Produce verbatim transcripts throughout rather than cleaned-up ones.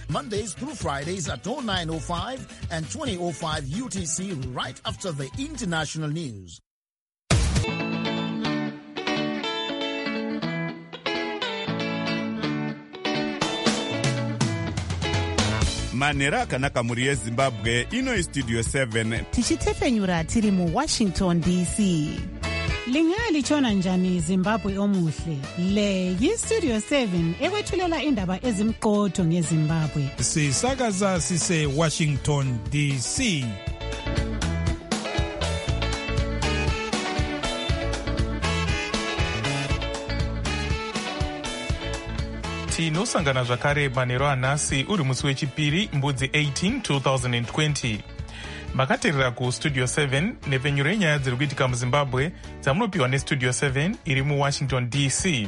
Mondays through Fridays at oh nine oh five and twenty oh five U T C right after the international news. Manera akanaka muri yeZimbabwe ino Studio seven tichitefenyura tiri mu Washington D C. Lingali chona njani Zimbabwe omuhle. Le yi Studio seven ekwethulela indaba ezimqotho ngeZimbabwe. Sisakaza sise Washington D C. Tinosangana zvakare manheru anhasi uri musi wechipiri mbudzi eighteen twenty twenty. Makateerera kustudio seven nepfenyuro yenyaya dziri kuitika muZimbabwe dzamunopiwa nestudio seven iri muWashington D C.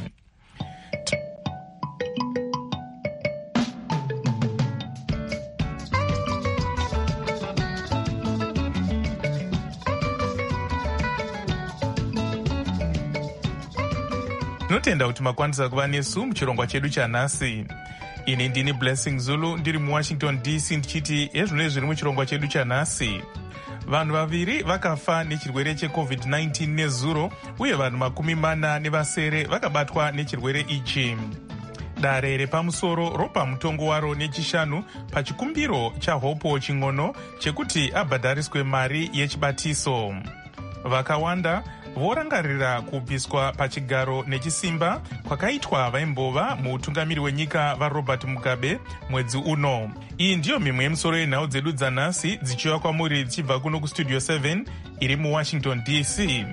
Tinotenda kuti makwanisa kuva nesu muchirongwa chedu chanhasi. Ini ndini Blessing Zulu ndiri muWashington D C ndichiti ezvino zviri muchirongwa chedu chanhasi. Vanhu vaviri vakafa nechirwere checovid nineteen nezuro uye vanhu makumi mana nevasere vakabatwa nechirwere ichi. Dare repamusoro ropa mutongo waro nechishanu pachikumbiro chaHopo Ching'ono chekuti abhadhariswe mari yechibatiso. Vakawanda vorangarira kubviswa pachigaro nechisimba kwakaitwa vaimbova muutungamiri wenyika vaRobert Mugabe mwedzi uno. Iyi ndiyo mimwe yemusoro yenhau dzedu dzanhasi dzichiva kwamuri dzichibva kuno kustudio seven iri muWashington D C.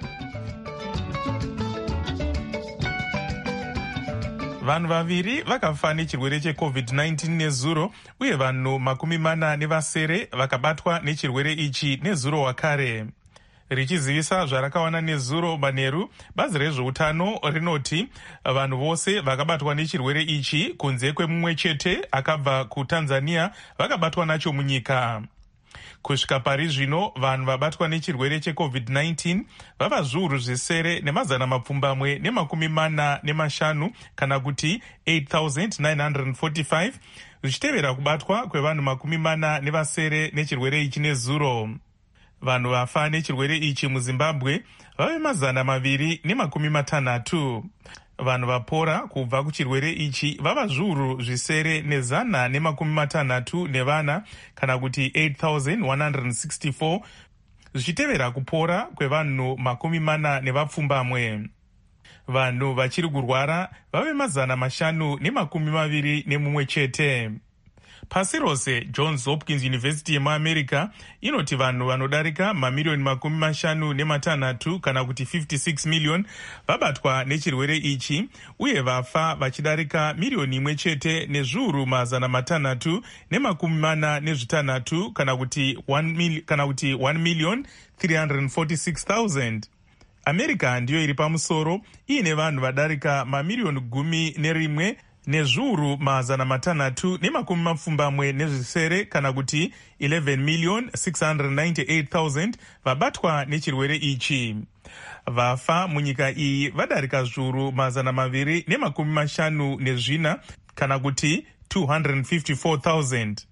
Vanhu vaviri vakafa nechirwere checovid nineteen nezuro uye vanhu makumi mana nevasere vakabatwa nechirwere ichi nezuro wakare. Richizivisa zvarakawana nezuro manheru, bazi rezveutano rinoti vanhu vose vakabatwa nechirwere ichi kunze kwemumwe chete akabva kuTanzania vakabatwa nacho munyika. Kusvika pari zvino vanhu vabatwa nechirwere checovid nineteen vava zviuru zvisere nemazana mapfumbamwe nemakumi mana nemashanu kana kuti eight thousand nine hundred forty-five zvichitevera kubatwa kwevanhu makumi mana nevasere nechirwere ichi nezuro. Vanhu vafa nechirwere ichi muZimbabwe vave mazana maviri nemakumi matanhatu. Vanhu vapora kubva kuchirwere ichi vava zviuru zvisere nezana nemakumi matanhatu nevana kana kuti eight thousand one hundred sixty-four zvichitevera kupora kwevanhu makumi mana nevapfumbamwe. Vanhu vachiri kurwara vave mazana mashanu nemakumi maviri nemumwe chete. Pasi rose Johns Hopkins University yemuAmerica inoti vanhu vanodarika mamiliyoni makumi mashanu nematanhatu kana kuti fifty-six million vabatwa nechirwere ichi uye vafa vachidarika miliyoni imwe chete nezviuru mazana matanhatu nemakumi mana nezvitanhatu kana kuti one million three hundred forty-six thousand. America ndiyo iri pamusoro iine vanhu vadarika mamiliyoni gumi nerimwe nezviuru mazana matanhatu nemakumi mapfumbamwe nezvisere kana kuti eleven million six hundred ninety-eight thousand vabatwa nechirwere ichi. Vafa munyika iyi vadarika zviuru mazana maviri nemakumi mashanu nezvina kana kuti two hundred fifty-four thousand.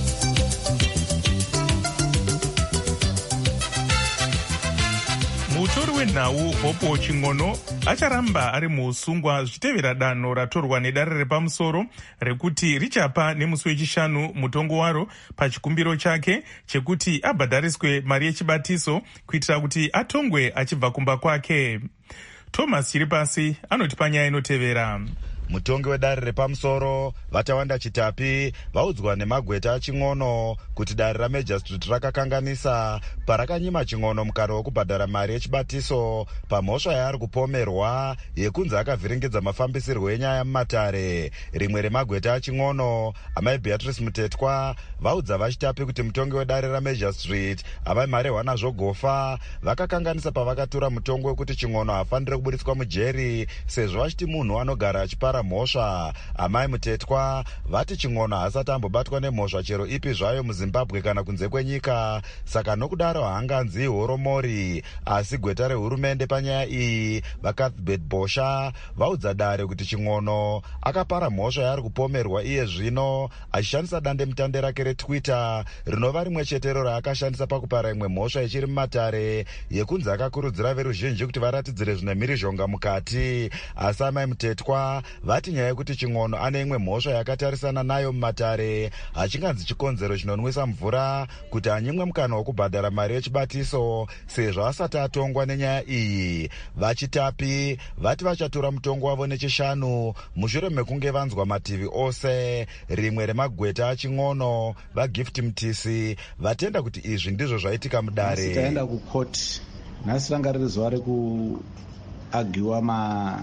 Mutori wenhau Hopo Ching'ono acharamba ari muusungwa zvichitevera danho ratorwa nedare repamusoro rekuti richapa nemusi wechishanu mutongo waro pachikumbiro chake chekuti abhadhariswe mari yechibatiso kuitira kuti atongwe achibva kumba kwake. Thomas Chiripasi anoti panyaya inotevera. Mutongi wedare repamusoro Vatawanda Chitapi vaudzwa nemagweta aChing'ono kuti dare raMajor Street rakakanganisa parakanyima Ching'ono mukaro wekubhadhara mari yechibatiso pamhosva yaari kupomerwa yekunzi akavhiringidza mafambisirwo enyaya mumatare. Rimwe remagweta aChing'ono amai Beatrice Mutetwa vaudza vaChitapi kuti mutongi wedare raMajor Street amai Marehwana Zvogofa vakakanganisa pavakatura mutongo wekuti Ching'ono hafanire kuburitswa mujeri sezvo vachiti munhu anogara achipara vakapara mhosva. Amai Mutetwa vati Ching'ono haasati ambobatwa nemhosva chero ipi zvayo muZimbabwe kana kunze kwenyika, saka nokudaro haanganzi horomori. Asi gweta rehurumende panyaya iyi vaCuthbert Bosha vaudza Dare kuti Ching'ono akapara mhosva yaari kupomerwa iye zvino achishandisa dande mutande rake reTwitter rinova rimwe chetero raakashandisa pakupara imwe mhosva ichiri mumatare yekunzi akakurudzira veruzhinji kuti varatidzire zvine mhirizhonga mukati. Asi amai Mutetwa vati nyaya yekuti Ching'ono ane imwe mhosva yakatarisana nayo mumatare hachinganzi chikonzero chinonwisa mvura kuti anyimwe mukana wokubhadhara mari yechibatiso sezvo asati atongwa nenyaya iyi. VaChitapi vati vachatora mutongo wavo nechishanu mushure mekunge vanzwa mativi ose. Rimwe remagweta aChing'ono vaGift Mtisi vatenda kuti izvi ndizvo zvaitika mudare. Taenda kukoti nhasi ranga riri zuva rekuagiwa ma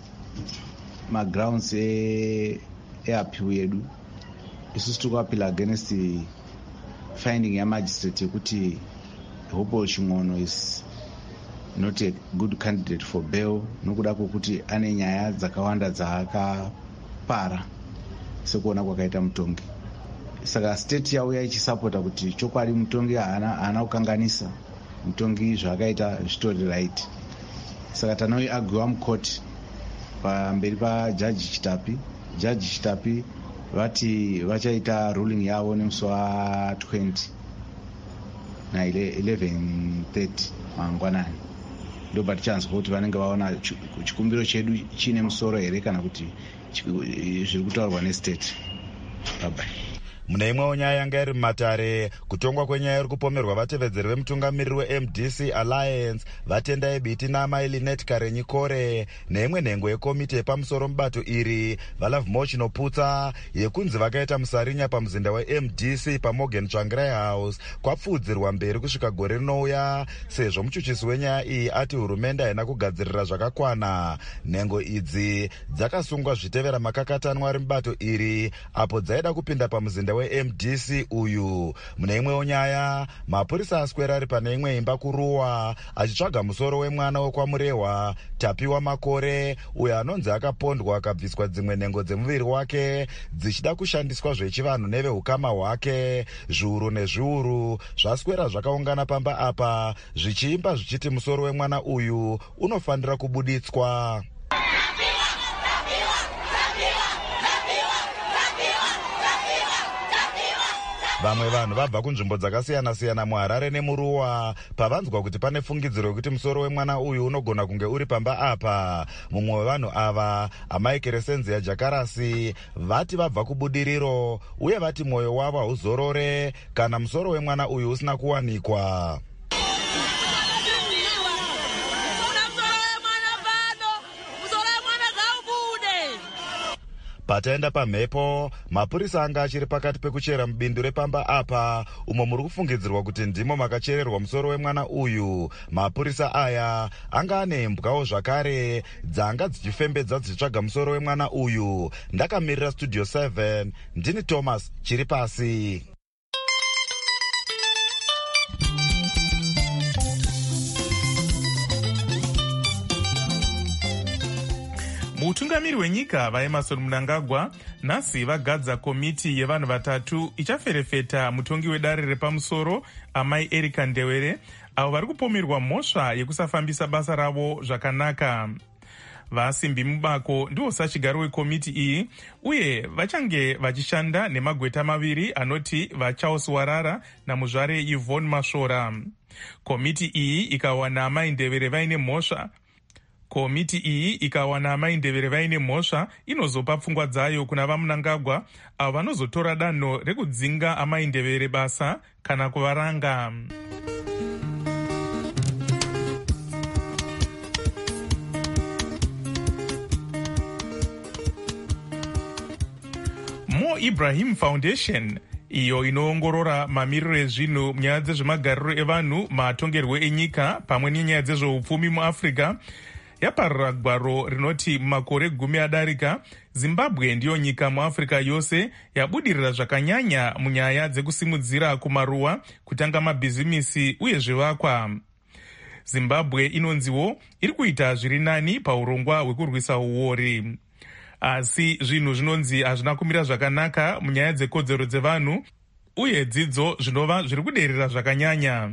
magrounds eappeal yedu. Isusu tiri kuappeal against finding yamagistrate yekuti Hope Ching'ono is not a good candidate for bail nokuda kwokuti ane nyaya dzakawanda dzaakapara sekuona kwakaita mutongi. Saka state yauya ichisapota kuti chokwadi mutongi haana kukanganisa, mutongi zvakaita zvitori right. Saka tanoiagiwa mukoti pamberi pajaji Chitapi. Jaji Chitapi vati vachaita ruling yavo nemusi wa20 na eleven thirty mangwanani. Ndo patichanzwa kuti vanenge vaona chikumbiro chedu chine musoro here kana kuti zviri kutaurwa nestate. Bye bye. Mune imwewo nyaya yanga iri mumatare, kutongwa kwenyaya iri kupomerwa vatevedzeri vemutungamiriri weM D C Alliance vatendai Biti naamai Linet Karenyi Kore neimwe nhengo yekomiti yepamusoro mubato iri vaLovemore Chinoputsa yekunzi vakaita musarinya pamuzinda weM D C paMorgan Tsvangirai House kwapfuudzirwa mberi kusvika gore rinouya sezvo muchuchisi wenyaya iyi ati hurumende haina kugadzirira zvakakwana. Nhengo idzi dzakasungwa zvitevera makakatanwa ari mubato iri apo dzaida kupinda pamuzinda weM D C uyu. Mune imwewo nyaya, mapurisa aswera ari pane imwe imba kuruwa achitsvaga musoro wemwana wekwamurehwa Tapiwa Makore uyo anonzi akapondwa akabviswa dzimwe nhengo dzemuviri wake dzichida kushandiswa zvechivanhu nevehukama hwake. Zviuru nezviuru zvaswera zvakaungana pamba apa zvichiimba zvichiti musoro wemwana uyu unofanira kubuditswa. Vamwe vanhu vabva kunzvimbo dzakasiyana-siyana muHarare nemuRuwa pavanzwa kuti pane fungidziro yekuti musoro wemwana uyu unogona kunge uri pamba apa. Mumwe wevanhu ava, amai Keresenzia Jakarasi, vati vabva kubudiriro uye vati mwoyo wavo hauzorore kana musoro wemwana uyu usina kuwanikwa. Pataenda pamhepo, mapurisa anga achiri pakati pekuchera mubindu repamba apa umo muri kufungidzirwa kuti ndimo makachererwa musoro wemwana uyu. Mapurisa aya anga ane imbwawo zvakare dzanga dzichifembedza dzichitsvaga musoro wemwana uyu. Ndakamirira Studio seven, ndini Thomas Chiripasi. Mutungamiri wenyika vaEmmerson Mnangagwa nhasi vagadza komiti yevanhu vatatu ichaferefeta mutongi wedare repamusoro amai Erika Ndewere avo vari kupomerwa mhosva yekusafambisa basa ravo zvakanaka. Vasimbi Mubako ndiwo sachigaro wekomiti iyi uye vachange vachishanda nemagweta maviri anoti vaCharles Warara namuzvare Yvonne Mashora. Komiti iyi ikawana amai Ndewere vaine mhosva Komiti iyi ikawana amai Ndewere vaine mhosva inozopa pfungwa dzayo kuna vaMnangagwa avo vanozotora danho rekudzinga amai Ndewere basa kana kuvaranga. Mo Ibrahim Foundation iyo inoongorora mamiriro ezvinhu munyaya dzezvemagariro evanhu, matongerwo enyika pamwe nenyaya dzezveupfumi muAfrica yaparira gwaro rinoti makore gumi adarika Zimbabwe ndiyo nyika muAfrica yose yabudirira zvakanyanya munyaya dzekusimudzira kumaruwa, kutanga mabhizimisi uye zvivakwa. Zimbabwe inonziwo iri kuita zviri nani paurongwa hwekurwisa uori. asi zvinhu zvinonzi hazvina kumira zvakanaka munyaya dzekodzero dzevanhu uye dzidzo zvinova zviri kuderera zvakanyanya.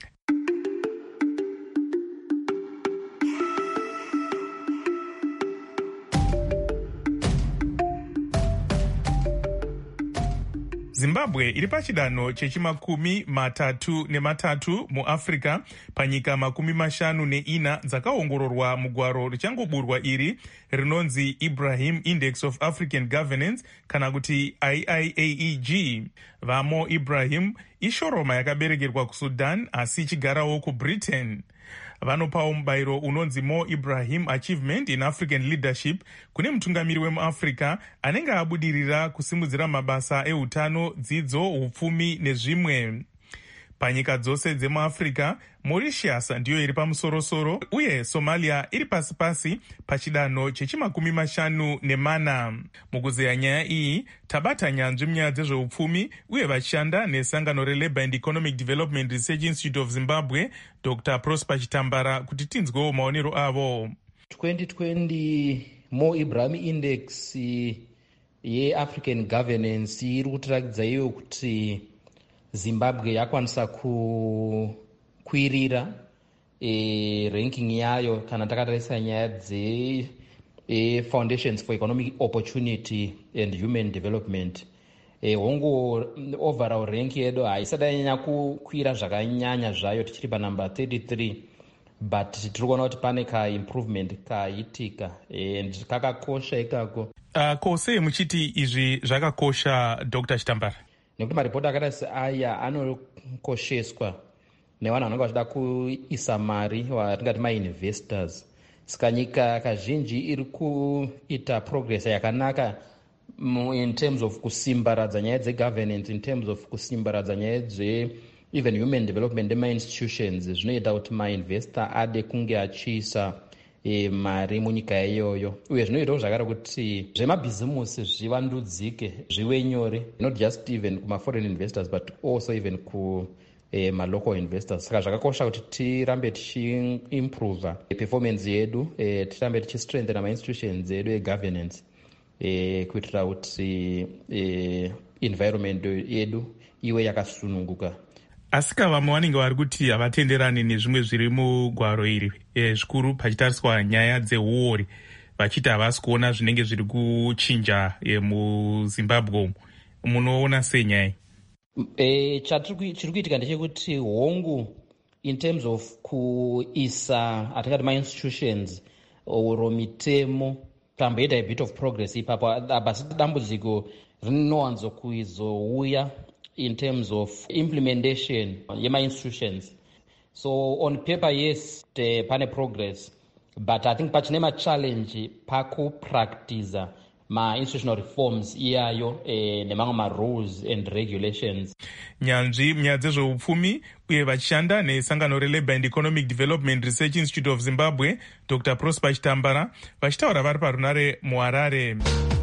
Zimbabwe iri pachidanho chechimakumi matatu nematatu muafrica panyika makumi mashanu neina dzakaongororwa mugwaro richangoburwa iri rinonzi Ibrahim Index of African Governance kana kuti I I A E G. Vamo Ibrahim ishoroma yakaberekerwa kuSudan asi ichigarawo kuBritain. Vanopawo mubayiro unonzi Mo Ibrahim Achievement in African Leadership kune mutungamiri wemuAfrica anenge abudirira kusimudzira mabasa eutano, dzidzo, upfumi nezvimwe. Panyika dzose dzemuAfrica, Mauritius ndiyo iri pamusorosoro uye Somalia iri pasi pasi pachidanho chechimakumi mashanu nemana. Mukuzeya nyaya iyi, tabata nyanzvi munyaya dzezveupfumi uye vachishanda nesangano reLabour and Economic Development Research Institute of Zimbabwe, Doctor Prosper Chitambara, kuti tinzwewo maonero avo. twenty twenty Mo Ibrahim Index yeAfrican Governance iri kutirakidza iyo kuti Zimbabwe yakwanisa kukwirira e, ranking yayo kana takatarisa nyaya dze e, Foundations for Economic Opportunity and Human Development. E, hongo overall rank yedu haisati yanyanya kukwira zvakanyanya zvayo, tichiri panumber thirty-three, but tiri kuona kuti pane ka improvement kaitika and kakakosha ikako. Uh, kose muchiti izvi zvakakosha Doctor Chitambara? Nekuti maripoti akada seaya anokosheswa nevanhu vanenge vachida kuisa mari vatingati mainvestors. Saka nyika kazhinji iri kuita progress yakanaka in terms of kusimbaradza nyaya dzegovernance, in terms of kusimbaradza nyaya dze even human development emainstitutions. Zvinoita kuti mainvestor ade kunge achiisa E, mari munyika iyoyo, uye zvinoitawo zvakare kuti zvemabhizimusi zvivandudzike zvive nyore, not just even kuma foreign investors but also even ku e, malocal investors. Saka zvakakosha kuti tirambe tichiimprove performance yedu, e, tirambe tichistrengthen mainstitutions edu egovernance e, kuitira kuti e, environment yedu iwe yakasununguka. Asika vamwe vanenge vari kuti havatenderani nezvimwe zviri mugwaro iri e, zvikuru pachitariswa nyaya dzeuori, vachiti havasi kuona zvinenge zviri kuchinja e, muZimbabwe umu. Munoona sei nyaya? E, chiri kuitika ndechekuti hongu in terms of kuisa atingati mainstitutions oro mitemo tamboita a bit of progress ipapo, basi dambudziko rinowanzokuizouya in terms of implementation yema-institutions. So on paper, yes, pane progress, but I think pachine ma-challenge pakupractiza ma-institutional reforms iyayo eh, nemamwe ma-rules and regulations. Nyanzvi munyaya dzezveupfumi uye vachishanda nesangano reLabour and Economic Development Research Institute of Zimbabwe, Doctor Prosper Chitambara, vachitaura vari parunare muHarare.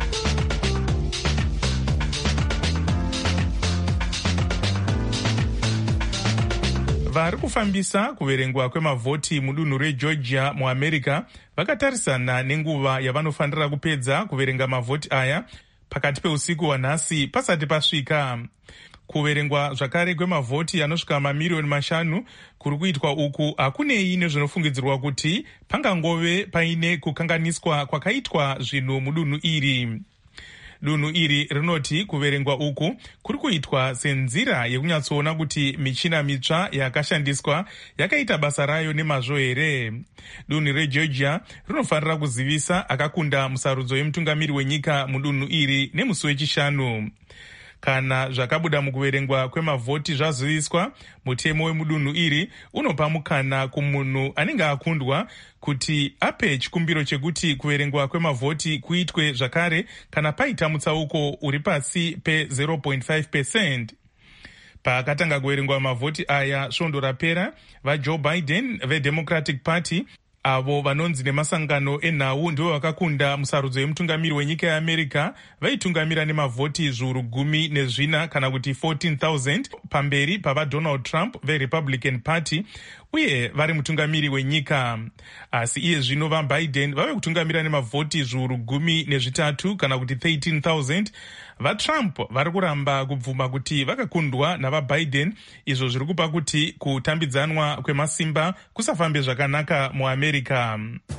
Vari kufambisa kuverengwa kwemavhoti mudunhu reGeorgia muAmerica vakatarisana nenguva yavanofanira kupedza kuverenga mavhoti aya pakati peusiku hwanhasi pasati pasvika. Kuverengwa zvakare kwemavhoti anosvika mamiriyoni mashanu kuri kuitwa uku hakunei nezvinofungidzirwa kuti pangangove paine kukanganiswa kwakaitwa zvinhu mudunhu iri. Dunhu iri rinoti kuverengwa uku kuri kuitwa senzira yekunyatsoona kuti michina mitsva yakashandiswa yakaita basa rayo nemazvo here. Dunhu reGeorgia rinofanira kuzivisa akakunda musarudzo yemutungamiri wenyika mudunhu iri nemusi wechishanu. Kana zvakabuda mukuverengwa kwemavhoti zvaziviswa, mutemo wemudunhu iri unopa mukana kumunhu anenge akundwa kuti ape chikumbiro chekuti kuverengwa kwemavhoti kuitwe zvakare kana paita mutsauko uri pasi pe zero point five percent. Paakatanga kuverengwa mavhoti aya svondo rapera, vaJoe Biden veDemocratic Party avo vanonzi nemasangano enhau ndivo vakakunda musarudzo yemutungamiri wenyika yeAmerica vaitungamira nemavhoti zviuru gumi nezvina kana kuti fourteen thousand pamberi pavaDonald Trump veRepublican Party, uye vari mutungamiri wenyika. Asi iye zvino vaBiden vave kutungamira nemavhoti zviuru gumi nezvitatu kana kuti thirteen thousand. VaTrump vari kuramba kubvuma kuti vakakundwa navaBiden, izvo zviri kupa kuti kutambidzanwa kwemasimba kusafambe zvakanaka muAmerica.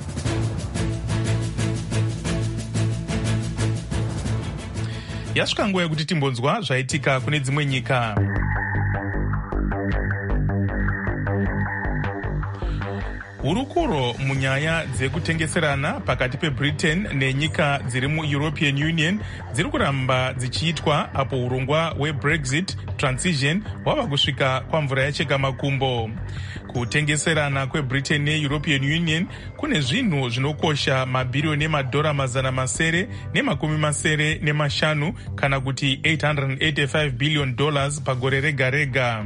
Yasvika nguva yekuti timbonzwa zvaitika kune dzimwe nyika. Hurukuro munyaya dzekutengeserana pakati peBritain nenyika dziri muEuropean Union dziri kuramba dzichiitwa apo urongwa hweBrexit transition hwava kusvika kwamvura yacheka makumbo. Kutengeserana kweBritain neEuropean Union kune zvinhu zvinokosha mabhiriyoni emadhora mazana masere nemakumi masere nemashanu kana kuti eight hundred eighty-five billion dollars pagore rega rega.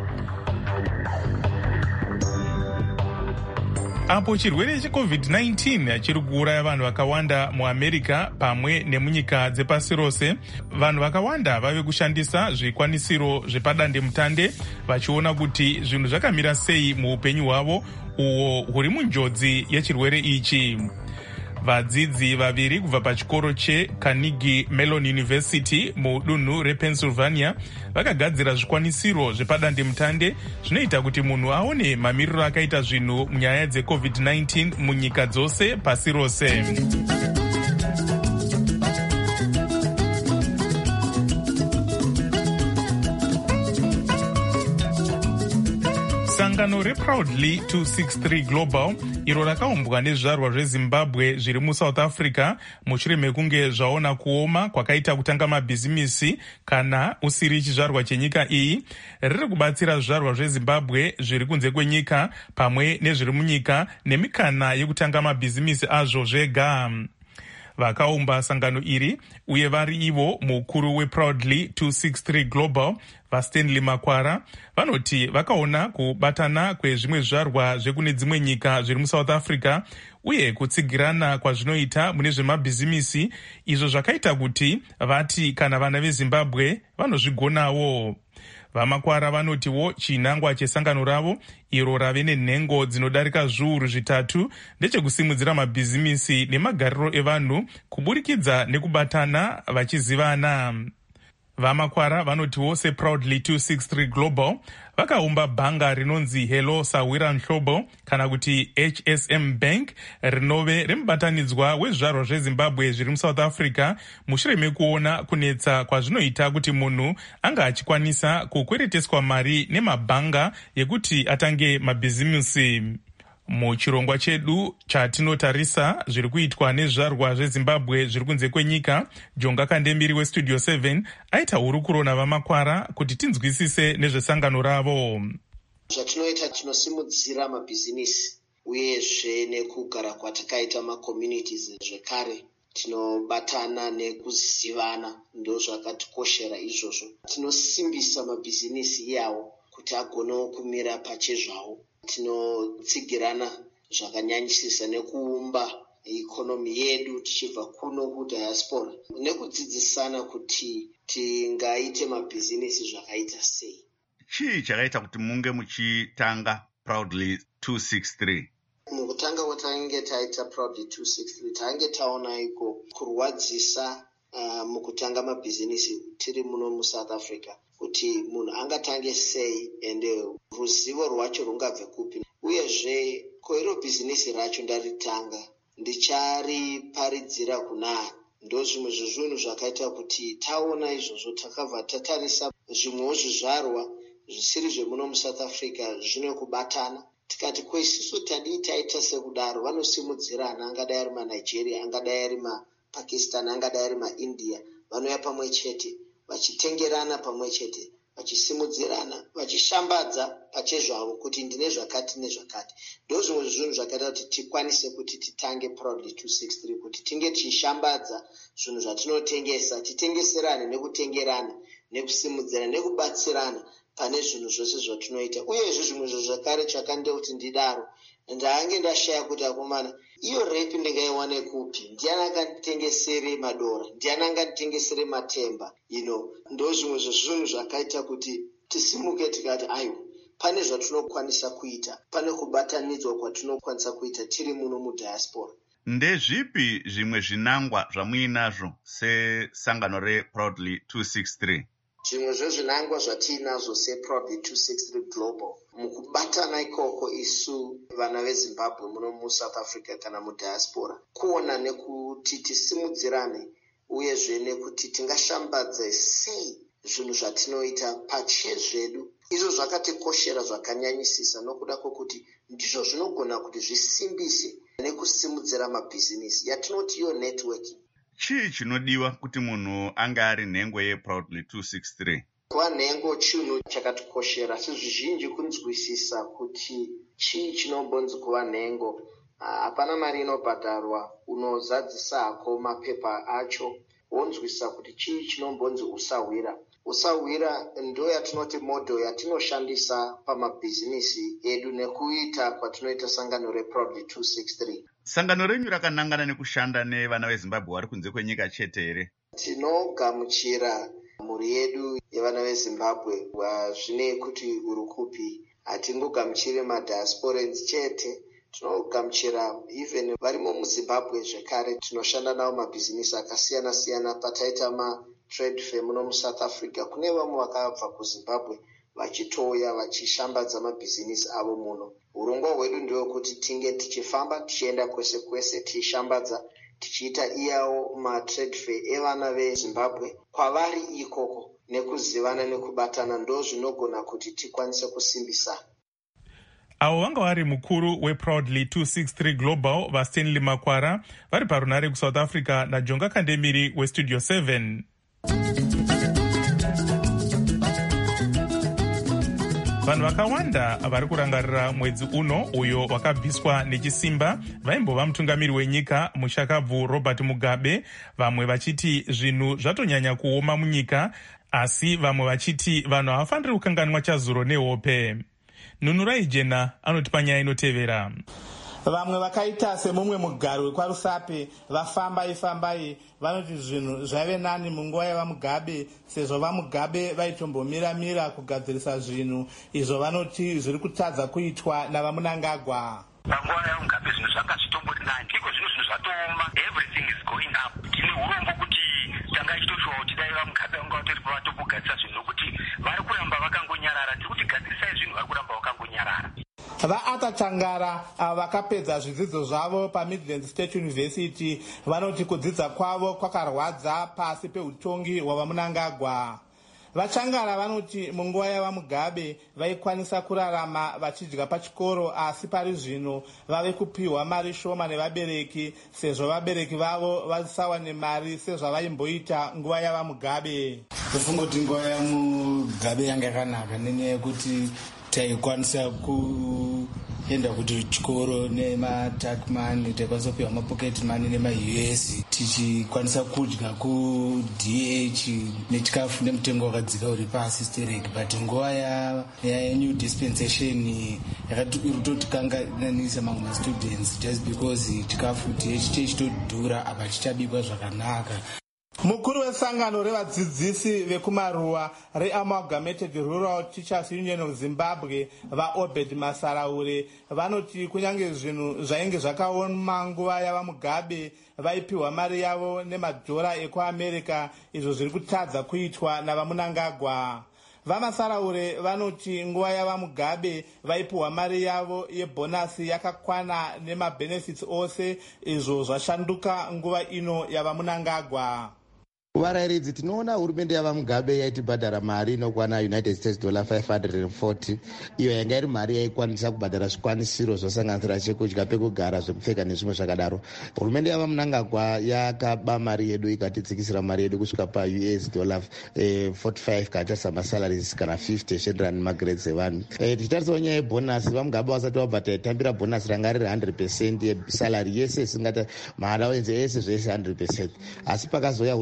Apo chirwere checovid nineteen chiri kuuraya vanhu vakawanda muAmerica pamwe nemunyika dzepasi rose, vanhu vakawanda vave kushandisa zvikwanisiro zvepadandemutande vachiona kuti zvinhu zvakamira sei muupenyu hwavo uho huri munjodzi yechirwere ichi. Vadzidzi vaviri kubva pachikoro cheCarnegie Mellon University mudunhu rePennsylvania vakagadzira zvikwanisiro zvepadandemutande zvinoita kuti munhu aone mamiriro akaita zvinhu munyaya dzecovid nineteen munyika dzose pasi rose. Sangano reProudly two sixty-three Global iro rakaumbwa nezvizvarwa zveZimbabwe zviri muSouth Africa mushure mekunge zvaona kuoma kwakaita kutanga mabhizimisi kana usiri chizvarwa chenyika iyi, riri kubatsira zvizvarwa zveZimbabwe zviri kunze kwenyika pamwe nezviri munyika nemikana yekutanga mabhizimisi azvo zvega. Vakaumba sangano iri uye vari ivo mukuru weProudly two sixty-three Global vaStanley Makwara vanoti vakaona kubatana kwezvimwe zvizvarwa zvekune dzimwe nyika zviri muSouth Africa uye kutsigirana kwazvinoita mune zvemabhizimisi izvo zvakaita kuti vati kana vana veZimbabwe vanozvigonawo. VaMakwara vanotiwo chinangwa chesangano ravo iro rave nenhengo dzinodarika zviuru zvitatu ndechekusimudzira mabhizimisi nemagariro evanhu kuburikidza nekubatana vachizivana. VaMakwara vanotiwo seProudly two sixty-three Global vakaumba bhanga rinonzi Hello Sawira Nhlobo kana kuti H S M Bank rinove remubatanidzwa wezvizvarwa zveZimbabwe zviri muSouth Africa mushure mekuona kunetsa kwazvinoita kuti munhu anga achikwanisa kukwereteswa mari nemabhanga yekuti atange mabhizimisi. Muchirongwa chedu chatinotarisa zviri kuitwa nezvizvarwa zveZimbabwe zviri kunze kwenyika, Jonga Kandemiri weStudio seven aita hurukuro navaMakwara kuti tinzwisise nezvesangano ravo. Zvatinoita tinosimudzira mabhizinisi uyezve nekugara kwatakaita macommunities zvekare tinobatana nekuzivana ndo zvakatikoshera izvozvo. Tinosimbisa mabhizinisi iyawo kuti agonewo kumira pachezvawo. Tinotsigirana zvakanyanyisisa nekuumba ikonomi yedu tichibva kuno kudiaspora nekudzidzisana kuti tingaite mabhizinisi zvakaita sei. Chii chakaita kuti munge muchitanga Proudly two sixty-three? Mukutanga kwatange taita Proudly two sixty-three tange taona iko kurwadzisa uh, mukutanga mabhizinisi tiri muno muSouth Africa kuti munhu angatange sei ende ruzivo rwacho rungabve kupi, uyezve koiro bhizinisi racho ndaritanga ndichariparidzira kunani. Ndo zvimwe zvezvinhu zvakaita kuti taona izvozvo takabva tatarisa zvimwewo zvizvarwa zvisiri zvemuno muSouth Africa zvine kubatana tikati kwesisu tadii taita sekudaro vanosimudzirana, angadai ari maNigeria, angadai ari maPakistan, angadai ari maIndia, vanouya pamwe chete vachitengerana pamwe chete vachisimudzirana vachishambadza pachezvavo kuti ndine zvakati nezvakati. Ndo zvimwe zvinhu zvakaita kuti tikwanise kuti titange Proudly two sixty-three kuti tinge tichishambadza zvinhu zvatinotengesa, titengeserane nekutengerana nekusimudzirana nekubatsirana pane zvinhu zvose zvatinoita. Uyezve zvimwe zvinhu zvakare chakande kuti ndidaro ndange ndashaya kuti akomana iyo repi ndingaiwane kupi, ndiani akanditengesere madora, ndiani anganditengesere matemba ino. Ndo zvimwe zvezvinhu zvakaita kuti tisimuke tikati aiwa pane zvatinokwanisa kuita, pane kubatanidzwa kwatinokwanisa kuita tiri muno mudiaspora. Ndezvipi zvimwe zvinangwa zvamuinazvo sesangano reProudly two sixty-three? Zvimwe zvezvinangwa zvatiinazvo seProudly two sixty-three Global mukubatana ikoko isu vana veZimbabwe muno muSouth Africa kana mudiaspora, kuona nekuti tisimudzirane uyezve nekuti tingashambadze sei zvinhu zvatinoita pachezvedu. Izvo zvakatikoshera zvakanyanyisisa nokuda kwokuti ndizvo zvinogona kuti zvisimbise nekusimudzira mabhizinisi yatinoti iyo networking. Chii chinodiwa kuti munhu anga ari nhengo yeProudly two sixty-three? Kuva nhengo chinhu chakatikoshera, asi zvizhinji kunzwisisa kuti chii chinombonzi kuva nhengo. Hapana mari inobhadharwa, unozadzisa hako mapepa acho, wonzwisisa kuti chii chinombonzi usawira. Usawira ndo yatinoti model yatinoshandisa pamabhizinisi edu nekuita kwatinoita sangano reProudly two sixty-three. Sangano renyu rakanangana nekushanda nevana veZimbabwe vari kunze kwenyika chete here? Tinogamuchira mhuri yedu yevana veZimbabwe zvine kuti uri kupi. Hatingogamuchiri madiasporans chete, tinogamuchira even varimo muZimbabwe zvekare. Tinoshanda navo mabhizinisi akasiyana siyana. Pataita ma trade fair muno muSouth Africa, kune vamwe vakabva kuZimbabwe vachitoya vachishambadza mabhizinisi avo muno. Urongwa hwedu ndewe kuti tinge tichifamba tichienda kwese kwese tichishambadza, tichiita iyawo matrade fair evana veZimbabwe kwavari ikoko, nekuzivana nekubatana ndo zvinogona kuti tikwanise kusimbisa. Avo vanga vari mukuru weProudly two sixty-three Global vaStanley Makwara vari parunare kuSouth Africa naJonga Kandemiri weStudio seven. Vanhu vakawanda vari kurangarira mwedzi uno uyo wakabviswa nechisimba vaimbova mutungamiri wenyika mushakabvu Robert Mugabe, vamwe vachiti zvinhu zvatonyanya kuoma munyika, asi vamwe vachiti vanhu havafaniri kukanganwa chazuro nehope. Nunurai Jena anotipa nyaya inotevera. Vamwe vakaita semumwe mugari wekwaRusape vafambai fambai vanoti zvinhu zvaive nani munguva yavaMugabe, sezvo vaMugabe vaitombomira mira kugadzirisa zvinhu izvo vanoti zviri kutadza kuitwa navaMunangagwa. Panguva yavaMugabe zvinhu zvanga zvitombori nani, iko zvino zvinhu zvatooma, everything is going up. Tine urombo kuti tanga ichitoshuwa kuti dai vaMugabe vanga vatori pavatogadzirisa zvinhu nokuti vari kuramba vakangonyarara. Tiri kuti gadzirisai zvinhu vari kuramba vakangonyarara. VaArthur Changara ava vakapedza zvidzidzo zvavo paMidlands State University vanoti kudzidza kwavo kwakarwadza pasi peutongi hwavaMunangagwa. VaChangara vanoti munguva yavaMugabe vaikwanisa kurarama vachidya pachikoro, asi pari zvino vave kupiwa mari shoma nevabereki sezvo vabereki vavo vasawane mari sezvavaimboita nguva yavaMugabe. Kufunga kuti nguva yaMugabe yanga yakanaka nenyaya yekuti taikwanisa kuenda kuti chikoro nematak money, taikwanisa kupiwa mapocket money nemaU S, tichikwanisa kudya kuD H nechikafu nemutengo wakadzika uri pasi stereki. But nguva yanew dispensation yakatotikanganisa mamwe mastudents just because chikafu D H chechitodhura apa chichabikwa zvakanaka. Mukuru wesangano revadzidzisi vekumaruwa reAmalgamated Rural Teachers Union of Zimbabwe vaObed Masaraure vanoti kunyange zvinhu zvainge zvakaoma nguva yavaMugabe vaipiwa mari yavo nemadhora ekuAmerica, izvo zviri kutadza kuitwa navaMunangagwa. VaMasaraure vanoti nguva yavaMugabe vaipiwa mari yavo yebhonasi yakakwana nemabenefits ose, izvo zvashanduka nguva ino yavaMunangagwa. Varayiridzi, tinoona hurumende yavaMugabe yaitibhadhara mari inokwana United States dollar five hundred forty, iyo yanga iri mari yaikwanisa kubhadhara zvikwanisiro zvosanganisira chekudya, pekugara, zvekupfeka nezvimwe zvakadaro. Hurumende yavaMunangagwa yakaba mari yedu ikatidzikisira mari yedu kusvika paU S dollar eh, forty-five kana tarisa masalaries kana fifty zvichienderana nemagrades evanhu. Eh, tichitariswa nyaya yebhonasi, vaMugabe vasati vabva taitambira bhonasi ranga riri one hundred percent yesalary yese isingata maallowance ese zvese one hundred percent, asi pakazoya hurumende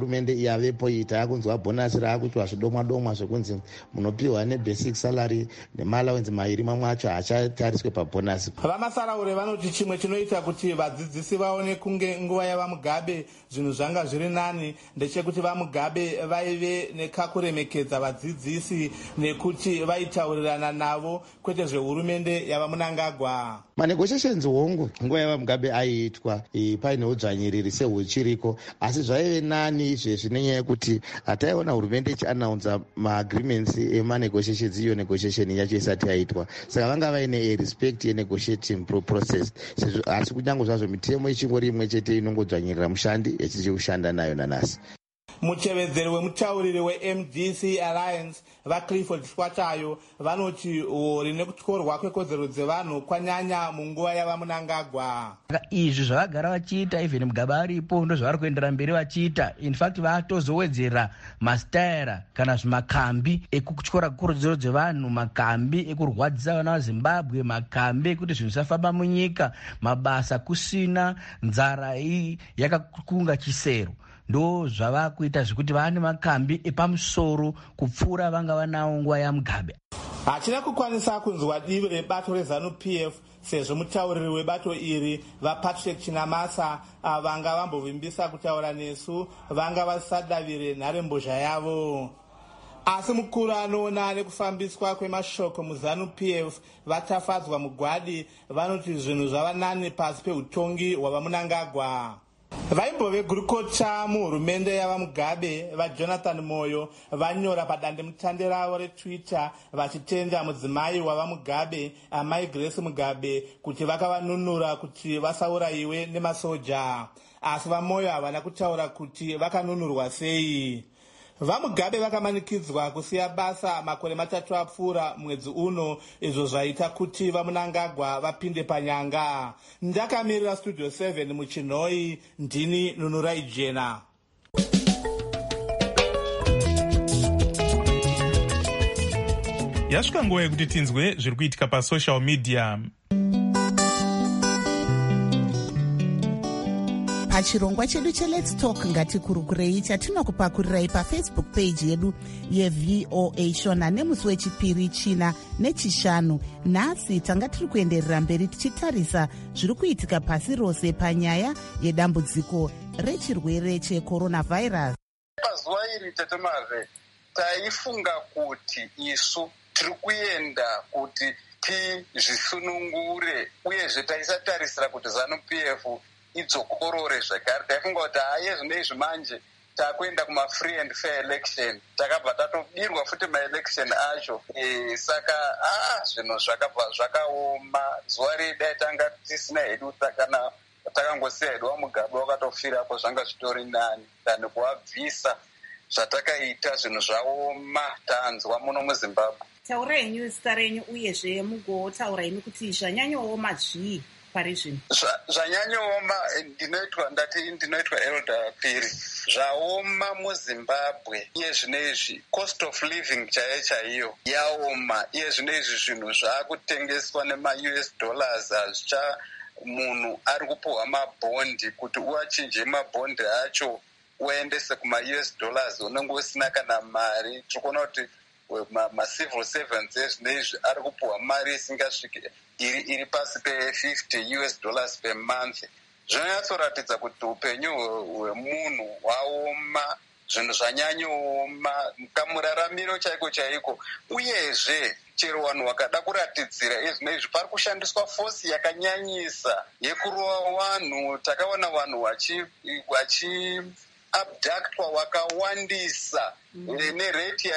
yavepo iyi taakunzwa bhonasi raakutwa zvidomwa domwa zvekunzi munopiwa nebasic salary nemalawenzi mairi mamwe acho hachatariswe pabhonasi. Vamasaraure vanoti chimwe chinoita kuti vadzidzisi vaone kunge nguva yavamugabe zvinhu zvanga zviri nani ndechekuti vamugabe vaive nekakuremekedza vadzidzisi nekuti vaitaurirana navo kwete zvehurumende yavamunangagwa. Manegotiations hongu nguva yavamugabe aiitwa paine udzvanyiriri sehuchiriko, asi zvaive nani izvezvi nenyaya yekuti hataiona hurumende ichianaunza maagreements emanegotiations, iyo negotiation yacho isati yaitwa, saka vanga vaine respect yenegotiating process. Asi kunyange zvazvo mitemo ichingori imwe chete inongodzvanyirira mushandi yachichikushanda nayo nanasi. Muchevedzeri wemutauriri we-M D C Alliance vaClifford Swatayo vanoti hori nekutyorwa kwekodzero dzevanhu kwanyanya munguva yavamunangagwa. Izvi zvavagara vachiita even Mugabe aripo ndo zvavari kuendera mberi vachiita. In fact vatozowedzera mastaira kana zvimakambi ekutyora kodzero dzevanhu, makambi ekurwadzisa vana vaZimbabwe, makambi ekuti zvinhu zvisafamba munyika, mabasa kusina, nzara iyi yakakunga chisero. Ndo zvava kuita zvikuti vane makambi epamusoro kupfuura vanga vanawo nguva yaMugabe. Hachina kukwanisa kunzwa divi rebato reZanu-P F sezvo mutauriri webato iri vaPatrick Chinamasa vanga vambovimbisa kutaura nesu vanga vasadavire nharembozha yavo. Asi mukuru anoona nekufambiswa kwemashoko muZanu-P F vatafadzwa mugwadi vanoti zvinhu zvava nani pasi peutongi hwavamunangagwa. Vaimbove gurukota muhurumende yavamugabe vaJonathan Moyo vanyora padandemutande ravo reTwitter vachitenda mudzimai wavamugabe amai Grace Mugabe kuti vakavanunura kuti vasaurayiwe nemasoja, asi vaMoyo havana kutaura kuti vakanunurwa sei. VaMugabe vakamanikidzwa kusiya basa makore matatu apfuura mwedzi uno, izvo zvaita kuti vamunangagwa vapinde panyanga. Ndakamirira Studio seven muChinoi, ndini Nunurai Jena. Yasvika nguva yekuti tinzwe zviri kuitika pasocial media. Pachirongwa chedu cheLet's Talk ngatikurukurei chatinokupakurirai pafacebook page yedu yeV O A Shona nemusi wechipiri, china nechishanu. Nhasi tanga tiri kuenderera mberi tichitarisa zviri kuitika pasi rose panyaya yedambudziko rechirwere checoronavirus. Pazuva iri tetemazve taifunga kuti isu tiri kuenda kuti tizvisunungure uyezve taisatarisira kuti Zanu-P F idzokorore zvakare. Taifunga kuti haye zvino izvi manje takuenda kuma-free and fair election, takabva tatobirwa futi maelection acho. E, saka ah, zvinhu zvakabva zvakaoma. Zuva redai tanga tisina hedu kana takangosiya hedu vaMugabe wakatofirapo zvanga zvitori nani tani kuvabvisa zvatakaita. Zvinhu zvaoma tanzwa muno muZimbabwe. Taurai henyu zita renyu uyezve mugotaura imi kuti zvanyanyooma zvii pari zvino. Zvanyanyooma ndinoitwa ndati ndinoitwa Elder Piri. Zvaoma muZimbabwe iye zvinezvi cost of living chaiyo chaiyo yaoma. Iye zvinezvi zvinhu zvaakutengeswa nema-U S dollars hazvicha munhu ari kupuhwa mabhondi kuti uachinje mabhondi acho uendese kuma-U S dollars unenge usina kana mari. Tikuona kuti ma-civil servants ezvinezvi ari kupuhwa mari isingasviki iri, iri pasi pe-fifty U S dollars per month. Zvinonyatsoratidza kuti upenyu hwemunhu hwaoma, zvinhu zvanyanyooma, kamuraramiro chaiko chaiko. Uyezve chero vanhu vakada kuratidzira ezvinezvi pari kushandiswa fosi yakanyanyisa yekurova vanhu. Takaona vanhu vachi vachi abductwa wakawandisa mm. nereti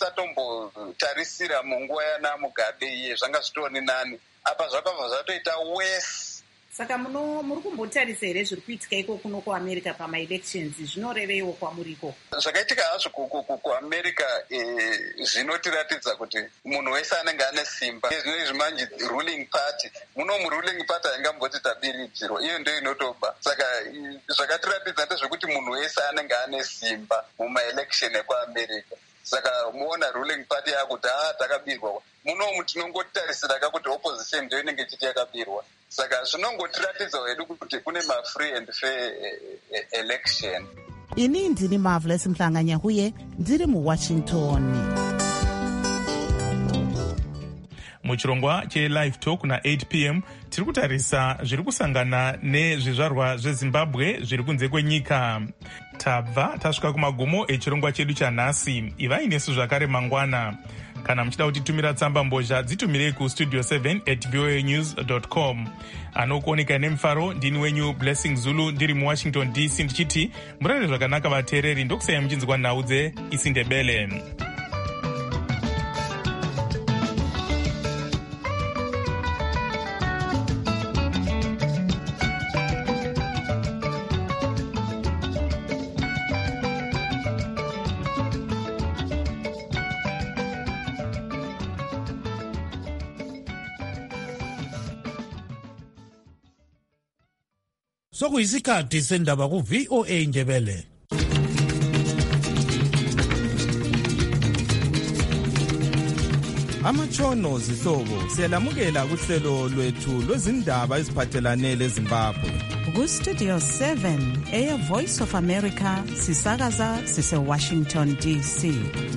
yataisatombotarisira munguva yanaMugabe iye zvanga zvitori nani. Apa zvakabva zvatoita worse. Saka muno muri kumbotarisa here zviri kuitika iko kuno kuAmerica pama-elections zvinorevewo kwamuriko? Zvakaitika hazvo kuAmerica zvinotiratidza kuti munhu wese anenge ane simba. Zvinezvi manje ruling party, muno muruling party haingamboti tabiridzirwa, iyo ndio inotoba. Saka zvakatiratidza ndezvekuti munhu wese anenge ane simba muma-election ekuAmerica. Saka muona ruling party yakuti haa takabirwa. Munomu tinongotarisira kakuti opposition ndio inenge chiti yakabirwa. Saka zvinongotiratidza hedu kuti kune ma-free and fair election. ini ndini Marvelous Mhlanganya huye ndiri muWashington. Muchirongwa che-Live Talk na eight p m tiri kutarisa zviri kusangana nezvizvarwa zveZimbabwe zviri kunze kwenyika. Tabva tasvika kumagumo echirongwa chedu chanhasi. Ivai nesu zvakare mangwana. Kana muchida kutitumira tsamba mbozha dzitumirei kustudio seven at voa news dot com. Anokuoneka nemufaro ndini wenyu Blessing Zulu ndiri muWashington D C ndichiti murare zvakanaka vateereri, ndokusaya muchinzwa nhau dzeIsindebele. Sokuyisikhathi sendaba ku-V O A Ndebele. Amatshono zihlobo siyalamukela kuhlelo lwethu lwezindaba eziphathelane leZimbabwe. Ku-Studio seven eya Voice of America sisakaza sise-Washington D C.